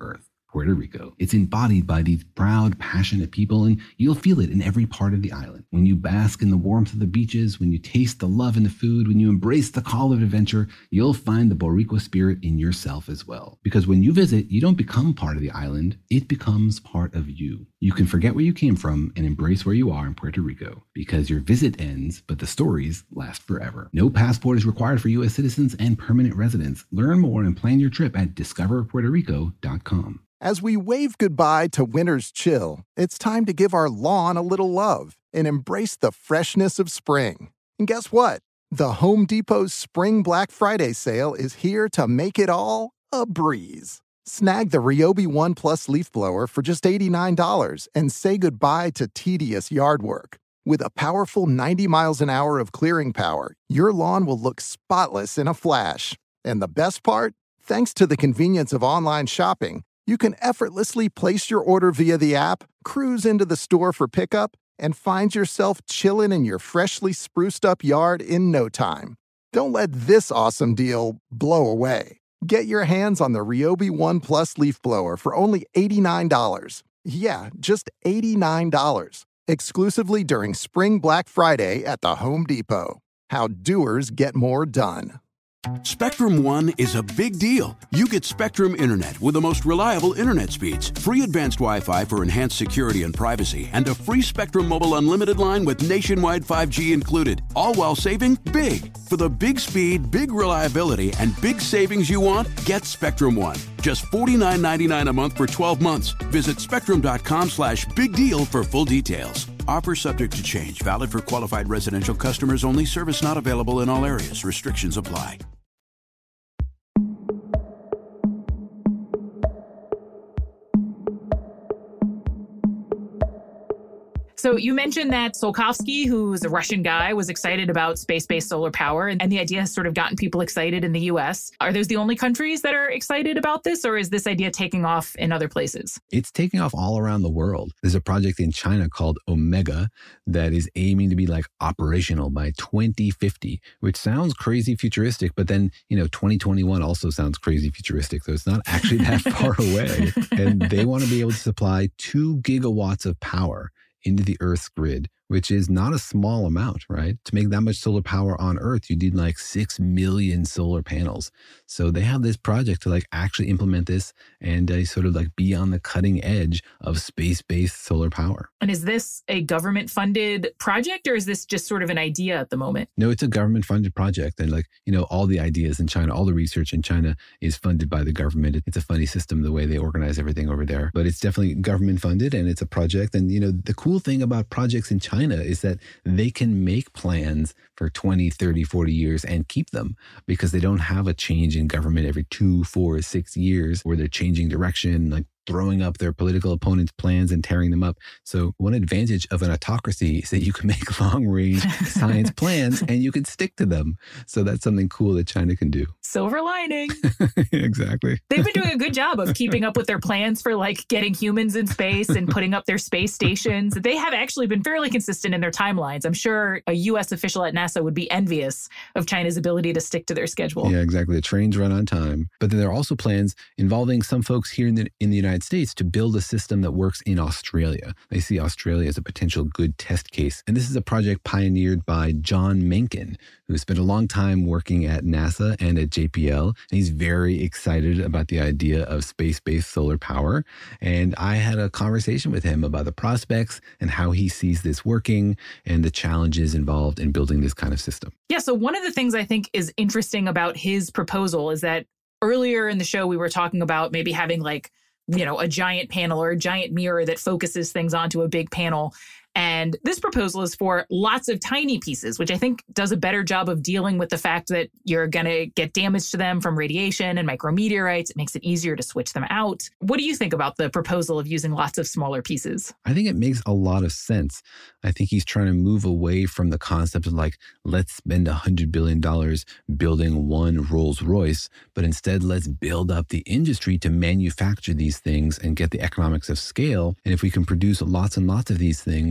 Puerto Rico. It's embodied by these proud, passionate people, and you'll feel it in every part of the island. When you bask in the warmth of the beaches, when you taste the love in the food, when you embrace the call of adventure, you'll find the Boricua spirit in yourself as well. Because when you visit, you don't become part of the island, it becomes part of you. You can forget where you came from and embrace where you are in Puerto Rico, because your visit ends, but the stories last forever. No passport is required for U.S. citizens and permanent residents. Learn more and plan your trip at discoverpuertorico.com. As we wave goodbye to winter's chill, it's time to give our lawn a little love and embrace the freshness of spring. And guess what? The Home Depot's Spring Black Friday sale is here to make it all a breeze. Snag the Ryobi One Plus leaf blower for just $89 and say goodbye to tedious yard work. With a powerful 90 miles an hour of clearing power, your lawn will look spotless in a flash. And the best part? Thanks to the convenience of online shopping, you can effortlessly place your order via the app, cruise into the store for pickup, and find yourself chilling in your freshly spruced up yard in no time. Don't let this awesome deal blow away. Get your hands on the Ryobi One Plus leaf blower for only $89. Yeah, just $89. Exclusively during Spring Black Friday at the Home Depot. How doers get more done. Spectrum One is a big deal. You get Spectrum Internet with the most reliable internet speeds, free advanced Wi-Fi for enhanced security and privacy, and a free Spectrum Mobile Unlimited line with nationwide 5G included, all while saving big. For the big speed, big reliability, and big savings you want, get Spectrum One. Just $49.99 a month for 12 months. Visit spectrum.com/big deal for full details. Offer subject to change. Valid for qualified residential customers only. Service not available in all areas. Restrictions apply. So you mentioned that Tsiolkovsky, who's a Russian guy, was excited about space-based solar power, and the idea has sort of gotten people excited in the U.S. Are those the only countries that are excited about this, or is this idea taking off in other places? It's taking off all around the world. There's a project in China called Omega that is aiming to be like operational by 2050, which sounds crazy futuristic, but then, 2021 also sounds crazy futuristic. So it's not actually that far away. And they want to be able to supply 2 gigawatts of power into the Earth's grid, which is not a small amount, right? To make that much solar power on Earth, you need like 6 million solar panels. So they have this project to like actually implement this and sort of like be on the cutting edge of space-based solar power. And is this a government-funded project, or is this just sort of an idea at the moment? No, it's a government-funded project. And all the ideas in China, all the research in China is funded by the government. It's a funny system, the way they organize everything over there. But it's definitely government-funded, and it's a project. And, the cool thing about projects in China is that they can make plans for 20, 30, 40 years and keep them, because they don't have a change in government every 2, 4, 6 years where they're changing direction, like throwing up their political opponents' plans and tearing them up. So one advantage of an autocracy is that you can make long-range science plans and you can stick to them. So that's something cool that China can do. Silver lining. Exactly. They've been doing a good job of keeping up with their plans for like getting humans in space and putting up their space stations. They have actually been fairly consistent in their timelines. I'm sure a U.S. official at NASA would be envious of China's ability to stick to their schedule. Yeah, exactly. The trains run on time. But then there are also plans involving some folks here in the United States to build a system that works in Australia. They see Australia as a potential good test case. And this is a project pioneered by John Mencken, who spent a long time working at NASA and at JPL. And he's very excited about the idea of space-based solar power. And I had a conversation with him about the prospects and how he sees this working and the challenges involved in building this kind of system. Yeah, so one of the things I think is interesting about his proposal is that earlier in the show, we were talking about maybe having like a giant panel or a giant mirror that focuses things onto a big panel. And this proposal is for lots of tiny pieces, which I think does a better job of dealing with the fact that you're going to get damage to them from radiation and micrometeorites. It makes it easier to switch them out. What do you think about the proposal of using lots of smaller pieces? I think it makes a lot of sense. I think he's trying to move away from the concept of like, let's spend $100 billion building one Rolls Royce, but instead let's build up the industry to manufacture these things and get the economics of scale. And if we can produce lots and lots of these things,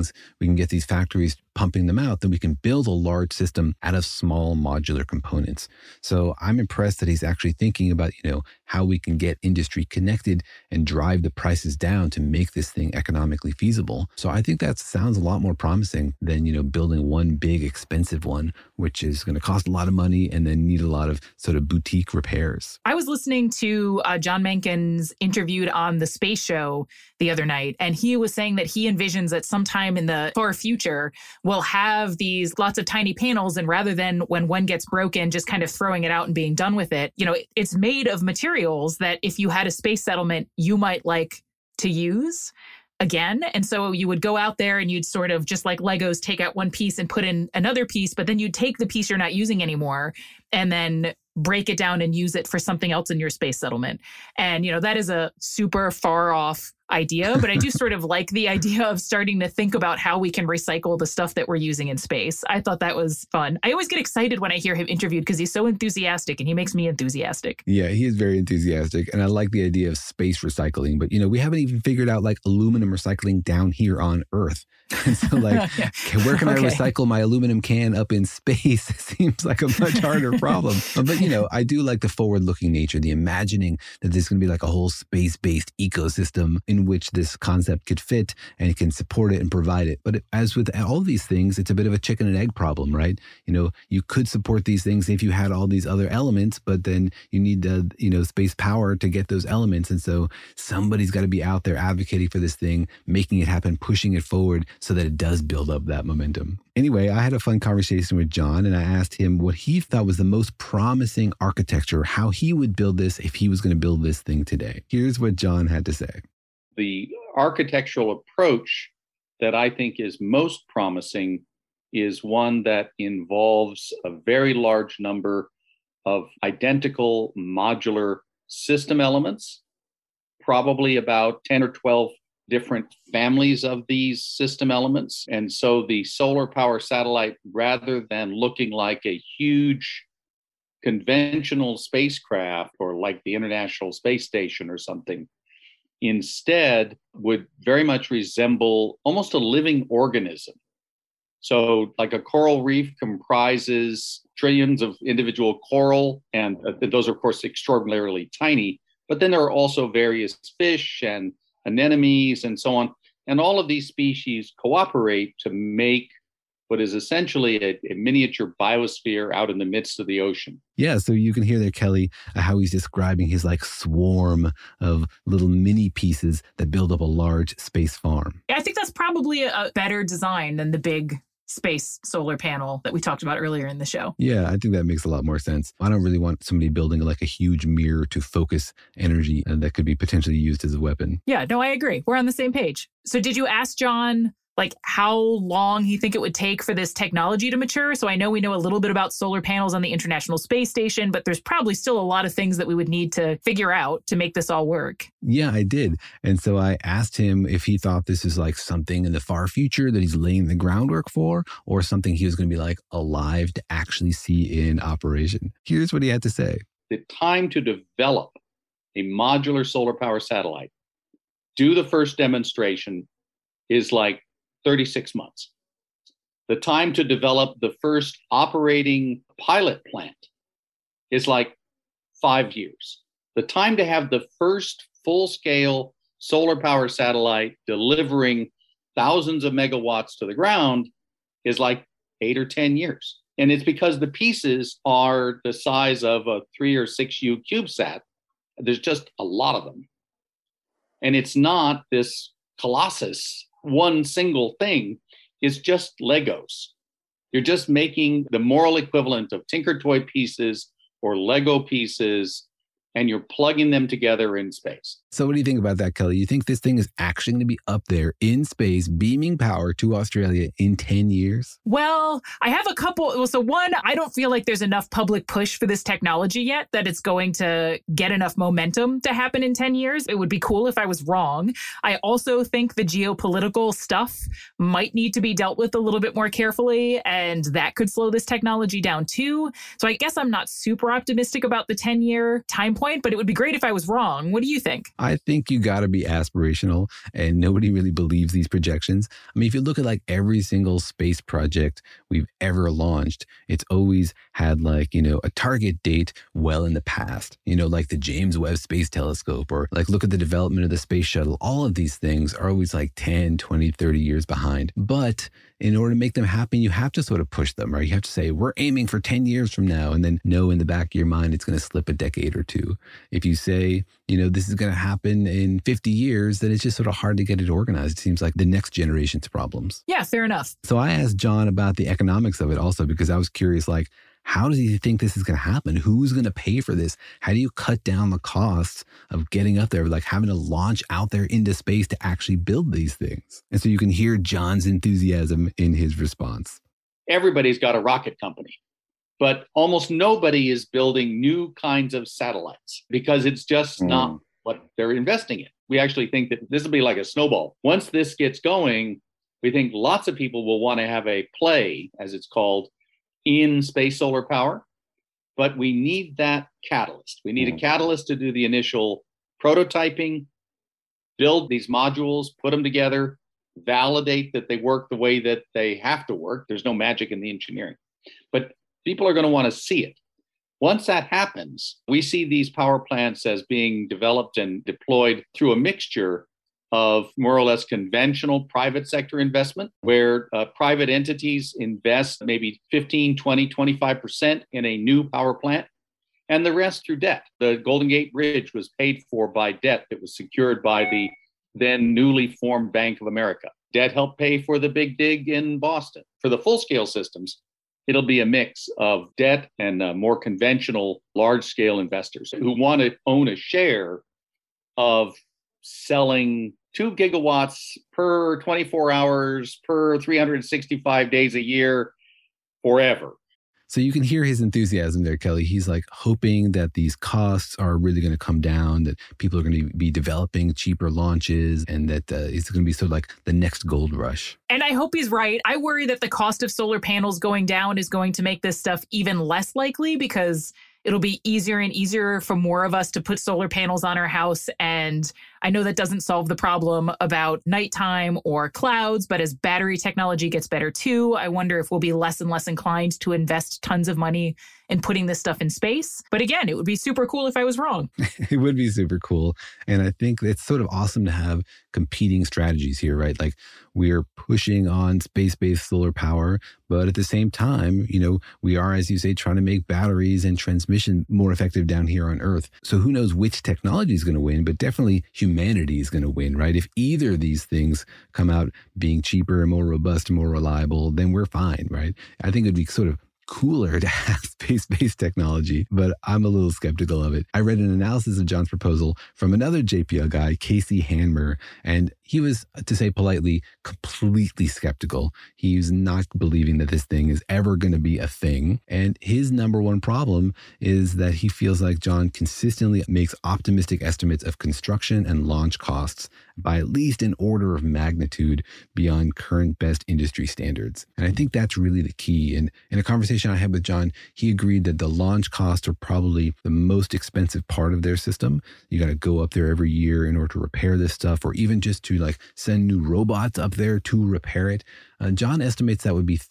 because we can get these factories pumping them out, then we can build a large system out of small modular components. So I'm impressed that he's actually thinking about, how we can get industry connected and drive the prices down to make this thing economically feasible. So I think that sounds a lot more promising than, building one big expensive one, which is going to cost a lot of money and then need a lot of sort of boutique repairs. I was listening to John Mencken's interviewed on the Space Show the other night, and he was saying that he envisions that sometime in the far future, we'll have these lots of tiny panels, and rather than when one gets broken, just kind of throwing it out and being done with it, it's made of materials that if you had a space settlement, you might like to use again. And so you would go out there and you'd sort of, just like Legos, take out one piece and put in another piece, but then you'd take the piece you're not using anymore and then break it down and use it for something else in your space settlement. And, that is a super far off idea, but I do sort of like the idea of starting to think about how we can recycle the stuff that we're using in space. I thought that was fun. I always get excited when I hear him interviewed because he's so enthusiastic and he makes me enthusiastic. Yeah, he is very enthusiastic. And I like the idea of space recycling. But, we haven't even figured out like aluminum recycling down here on Earth. And so where can I recycle my aluminum can up in space? It seems like a much harder problem. But, I do like the forward-looking nature, the imagining that there's going to be like a whole space-based ecosystem in which this concept could fit and it can support it and provide it. But as with all of these things, it's a bit of a chicken and egg problem, right? You could support these things if you had all these other elements, but then you need space power to get those elements. And so somebody's got to be out there advocating for this thing, making it happen, pushing it forward so that it does build up that momentum. Anyway, I had a fun conversation with John and I asked him what he thought was the most promising architecture, how he would build this if he was going to build this thing today. Here's what John had to say. The architectural approach that I think is most promising is one that involves a very large number of identical modular system elements, probably about 10 or 12 different families of these system elements. And so the solar power satellite, rather than looking like a huge conventional spacecraft or like the International Space Station or something, instead would very much resemble almost a living organism. So like a coral reef comprises trillions of individual coral, and those are, of course, extraordinarily tiny. But then there are also various fish and anemones and so on. And all of these species cooperate to make what is essentially a miniature biosphere out in the midst of the ocean. Yeah, so you can hear there, Kelly, how he's describing his swarm of little mini pieces that build up a large space farm. I think that's probably a better design than the big space solar panel that we talked about earlier in the show. Yeah, I think that makes a lot more sense. I don't really want somebody building like a huge mirror to focus energy that could be potentially used as a weapon. Yeah, no, I agree. We're on the same page. So did you ask John how long he think it would take for this technology to mature? So I know we know a little bit about solar panels on the International Space Station, but there's probably still a lot of things that we would need to figure out to make this all work. Yeah, I did. And so I asked him if he thought this is something in the far future that he's laying the groundwork for, or something he was going to be alive to actually see in operation. Here's what he had to say. The time to develop a modular solar power satellite, do the first demonstration, is 36 months. The time to develop the first operating pilot plant is 5 years. The time to have the first full-scale solar power satellite delivering thousands of megawatts to the ground is 8 or 10 years. And it's because the pieces are the size of a 3 or 6U CubeSat. There's just a lot of them. And it's not this colossus. One single thing is just Legos. You're just making the moral equivalent of Tinker Toy pieces or Lego pieces, and you're plugging them together in space. So what do you think about that, Kelly? You think this thing is actually going to be up there in space, beaming power to Australia in 10 years? Well, I have a couple. So one, I don't feel like there's enough public push for this technology yet that it's going to get enough momentum to happen in 10 years. It would be cool if I was wrong. I also think the geopolitical stuff might need to be dealt with a little bit more carefully, and that could slow this technology down too. So I guess I'm not super optimistic about the 10-year time point, but it would be great if I was wrong. What do you think? I think you got to be aspirational, and nobody really believes these projections. I mean, if you look at like every single space project we've ever launched, it's always had like, a target date well in the past, like the James Webb Space Telescope, or like look at the development of the space shuttle. All of these things are always like 10, 20, 30 years behind. But in order to make them happen, you have to sort of push them, right? You have to say, we're aiming for 10 years from now, and then know in the back of your mind it's going to slip a decade or two. If you say, this is going to happen in 50 years, then it's just sort of hard to get it organized. It seems like the next generation's problems. Yeah, fair enough. So I asked John about the economics of it also, because I was curious, like, how does he think this is going to happen? Who's going to pay for this? How do you cut down the costs of getting up there, like having to launch out there into space to actually build these things? And so you can hear John's enthusiasm in his response. Everybody's got a rocket company, but almost nobody is building new kinds of satellites because it's just not what they're investing in. We actually think that this will be like a snowball. Once this gets going, we think lots of people will want to have a play, as it's called, in space solar power, but we need that catalyst. We need a catalyst to do the initial prototyping, build these modules, put them together, validate that they work the way that they have to work. There's no magic in the engineering, but people are going to want to see it. Once that happens, we see these power plants as being developed and deployed through a mixture of more or less conventional private sector investment, where private entities invest maybe 15, 20, 25% in a new power plant, and the rest through debt. The Golden Gate Bridge was paid for by debt that was secured by the then newly formed Bank of America. Debt helped pay for the Big Dig in Boston. For the full-scale systems, it'll be a mix of debt and more conventional large-scale investors who want to own a share of selling 2 gigawatts per 24 hours per 365 days a year forever. So you can hear his enthusiasm there, Kelly. He's like hoping that these costs are really going to come down, that people are going to be developing cheaper launches, and that it's going to be sort of like the next gold rush. And I hope he's right. I worry that the cost of solar panels going down is going to make this stuff even less likely, because it'll be easier and easier for more of us to put solar panels on our house. And I know that doesn't solve the problem about nighttime or clouds, but as battery technology gets better too, I wonder if we'll be less and less inclined to invest tons of money in putting this stuff in space. But again, it would be super cool if I was wrong. It would be super cool. And I think it's sort of awesome to have competing strategies here, right? Like we're pushing on space-based solar power, but at the same time, we are, as you say, trying to make batteries and transmission more effective down here on Earth. So who knows which technology is going to win, but definitely humanity is going to win, right? If either of these things come out being cheaper and more robust and more reliable, then we're fine, right? I think it'd be sort of cooler to have space-based technology, but I'm a little skeptical of it. I read an analysis of John's proposal from another JPL guy, Casey Hanmer, and he was, to say politely, completely skeptical. He was not believing that this thing is ever going to be a thing. And his number one problem is that he feels like John consistently makes optimistic estimates of construction and launch costs by at least an order of magnitude beyond current best industry standards. And I think that's really the key. And in a conversation I had with John, he agreed that the launch costs are probably the most expensive part of their system. You got to go up there every year in order to repair this stuff, or even just to send new robots up there to repair it. John estimates that would be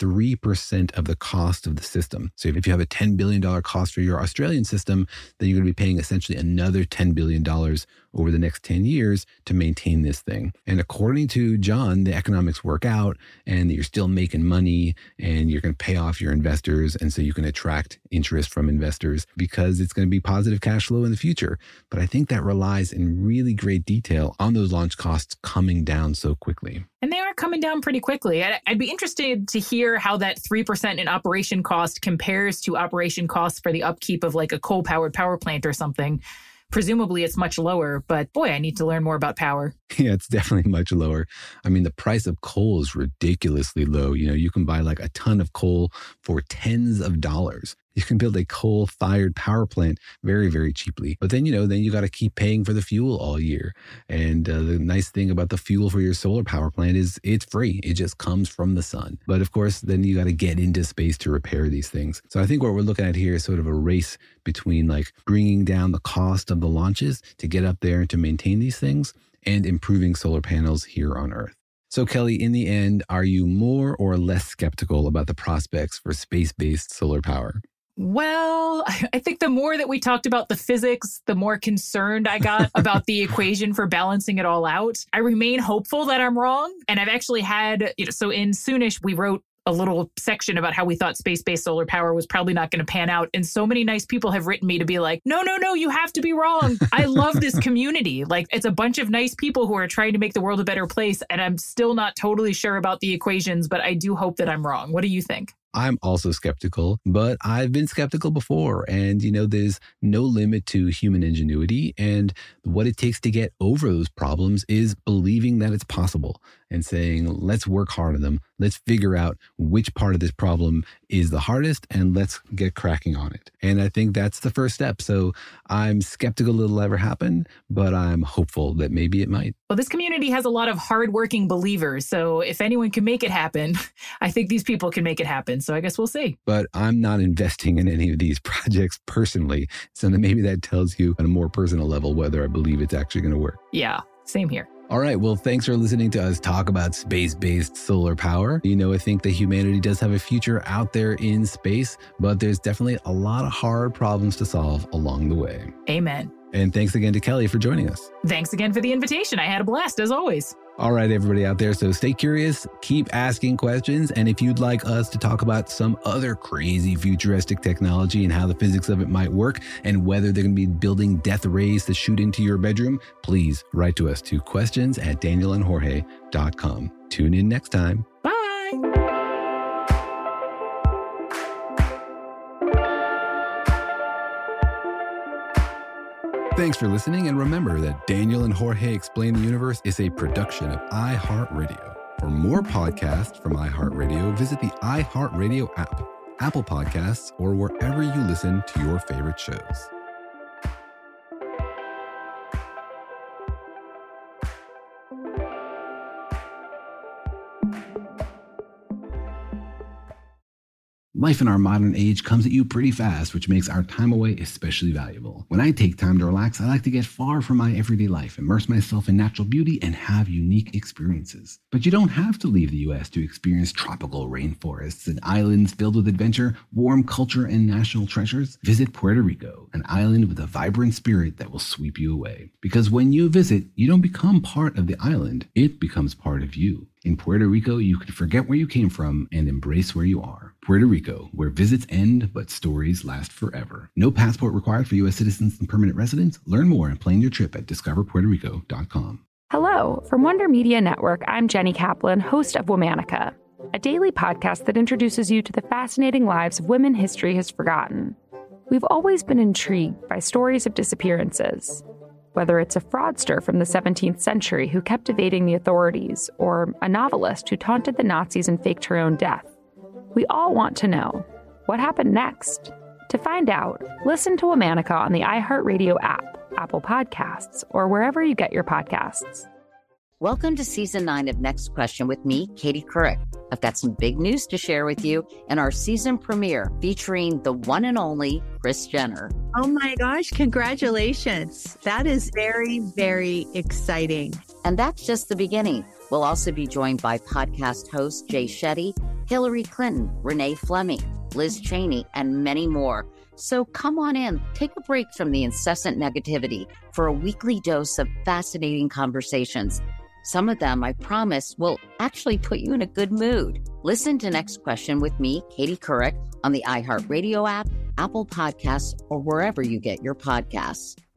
3% of the cost of the system. So if you have a $10 billion cost for your Australian system, then you're going to be paying essentially another $10 billion over the next 10 years to maintain this thing. And according to John, the economics work out, and you're still making money, and you're going to pay off your investors. And so you can attract interest from investors because it's going to be positive cash flow in the future. But I think that relies in really great detail on those launch costs coming down so quickly. And they are coming down pretty quickly. I'd be interested to hear how that 3% in operation cost compares to operation costs for the upkeep of like a coal-powered power plant or something. Presumably it's much lower, but boy, I need to learn more about power. Yeah, it's definitely much lower. I mean, the price of coal is ridiculously low. You can buy like a ton of coal for tens of dollars. You can build a coal-fired power plant very, very cheaply. But then, then you got to keep paying for the fuel all year. And the nice thing about the fuel for your solar power plant is it's free. It just comes from the sun. But of course, then you got to get into space to repair these things. So I think what we're looking at here is sort of a race between like bringing down the cost of the launches to get up there and to maintain these things and improving solar panels here on Earth. So Kelly, in the end, are you more or less skeptical about the prospects for space-based solar power? Well, I think the more that we talked about the physics, the more concerned I got about the equation for balancing it all out. I remain hopeful that I'm wrong. And I've actually had, so in Soonish, we wrote a little section about how we thought space-based solar power was probably not going to pan out. And so many nice people have written me to be like, no, you have to be wrong. I love this community. Like, it's a bunch of nice people who are trying to make the world a better place. And I'm still not totally sure about the equations, but I do hope that I'm wrong. What do you think? I'm also skeptical, but I've been skeptical before. And, there's no limit to human ingenuity. And what it takes to get over those problems is believing that it's possible and saying, let's work hard on them. Let's figure out which part of this problem is the hardest and let's get cracking on it. And I think that's the first step. So I'm skeptical it'll ever happen, but I'm hopeful that maybe it might. Well, this community has a lot of hardworking believers. So if anyone can make it happen, I think these people can make it happen. So I guess we'll see. But I'm not investing in any of these projects personally. So then maybe that tells you on a more personal level whether I believe it's actually going to work. Yeah, same here. All right. Well, thanks for listening to us talk about space-based solar power. I think that humanity does have a future out there in space, but there's definitely a lot of hard problems to solve along the way. Amen. And thanks again to Kelly for joining us. Thanks again for the invitation. I had a blast, as always. All right, everybody out there. So stay curious, keep asking questions. And if you'd like us to talk about some other crazy futuristic technology and how the physics of it might work and whether they're going to be building death rays to shoot into your bedroom, please write to us to questions@danielandjorge.com. Tune in next time. Bye. Thanks for listening, and remember that Daniel and Jorge Explain the Universe is a production of iHeartRadio. For more podcasts from iHeartRadio, visit the iHeartRadio app, Apple Podcasts, or wherever you listen to your favorite shows. Life in our modern age comes at you pretty fast, which makes our time away especially valuable. When I take time to relax, I like to get far from my everyday life, immerse myself in natural beauty, and have unique experiences. But you don't have to leave the U.S. to experience tropical rainforests and islands filled with adventure, warm culture, and national treasures. Visit Puerto Rico, an island with a vibrant spirit that will sweep you away. Because when you visit, you don't become part of the island, it becomes part of you. In Puerto Rico, you can forget where you came from and embrace where you are. Puerto Rico, where visits end, but stories last forever. No passport required for U.S. citizens and permanent residents. Learn more and plan your trip at discoverpuertorico.com. Hello. From Wonder Media Network, I'm Jenny Kaplan, host of Womanica, a daily podcast that introduces you to the fascinating lives of women history has forgotten. We've always been intrigued by stories of disappearances. Whether it's a fraudster from the 17th century who kept evading the authorities, or a novelist who taunted the Nazis and faked her own death, we all want to know, what happened next? To find out, listen to Womanica on the iHeartRadio app, Apple Podcasts, or wherever you get your podcasts. Welcome to Season 9 of Next Question with me, Katie Couric. I've got some big news to share with you in our season premiere featuring the one and only Kris Jenner. Oh my gosh, congratulations. That is very, very exciting. And that's just the beginning. We'll also be joined by podcast host Jay Shetty, Hillary Clinton, Renee Fleming, Liz Cheney, and many more. So come on in, take a break from the incessant negativity for a weekly dose of fascinating conversations. Some of them, I promise, will actually put you in a good mood. Listen to Next Question with me, Katie Couric, on the iHeartRadio app, Apple Podcasts, or wherever you get your podcasts.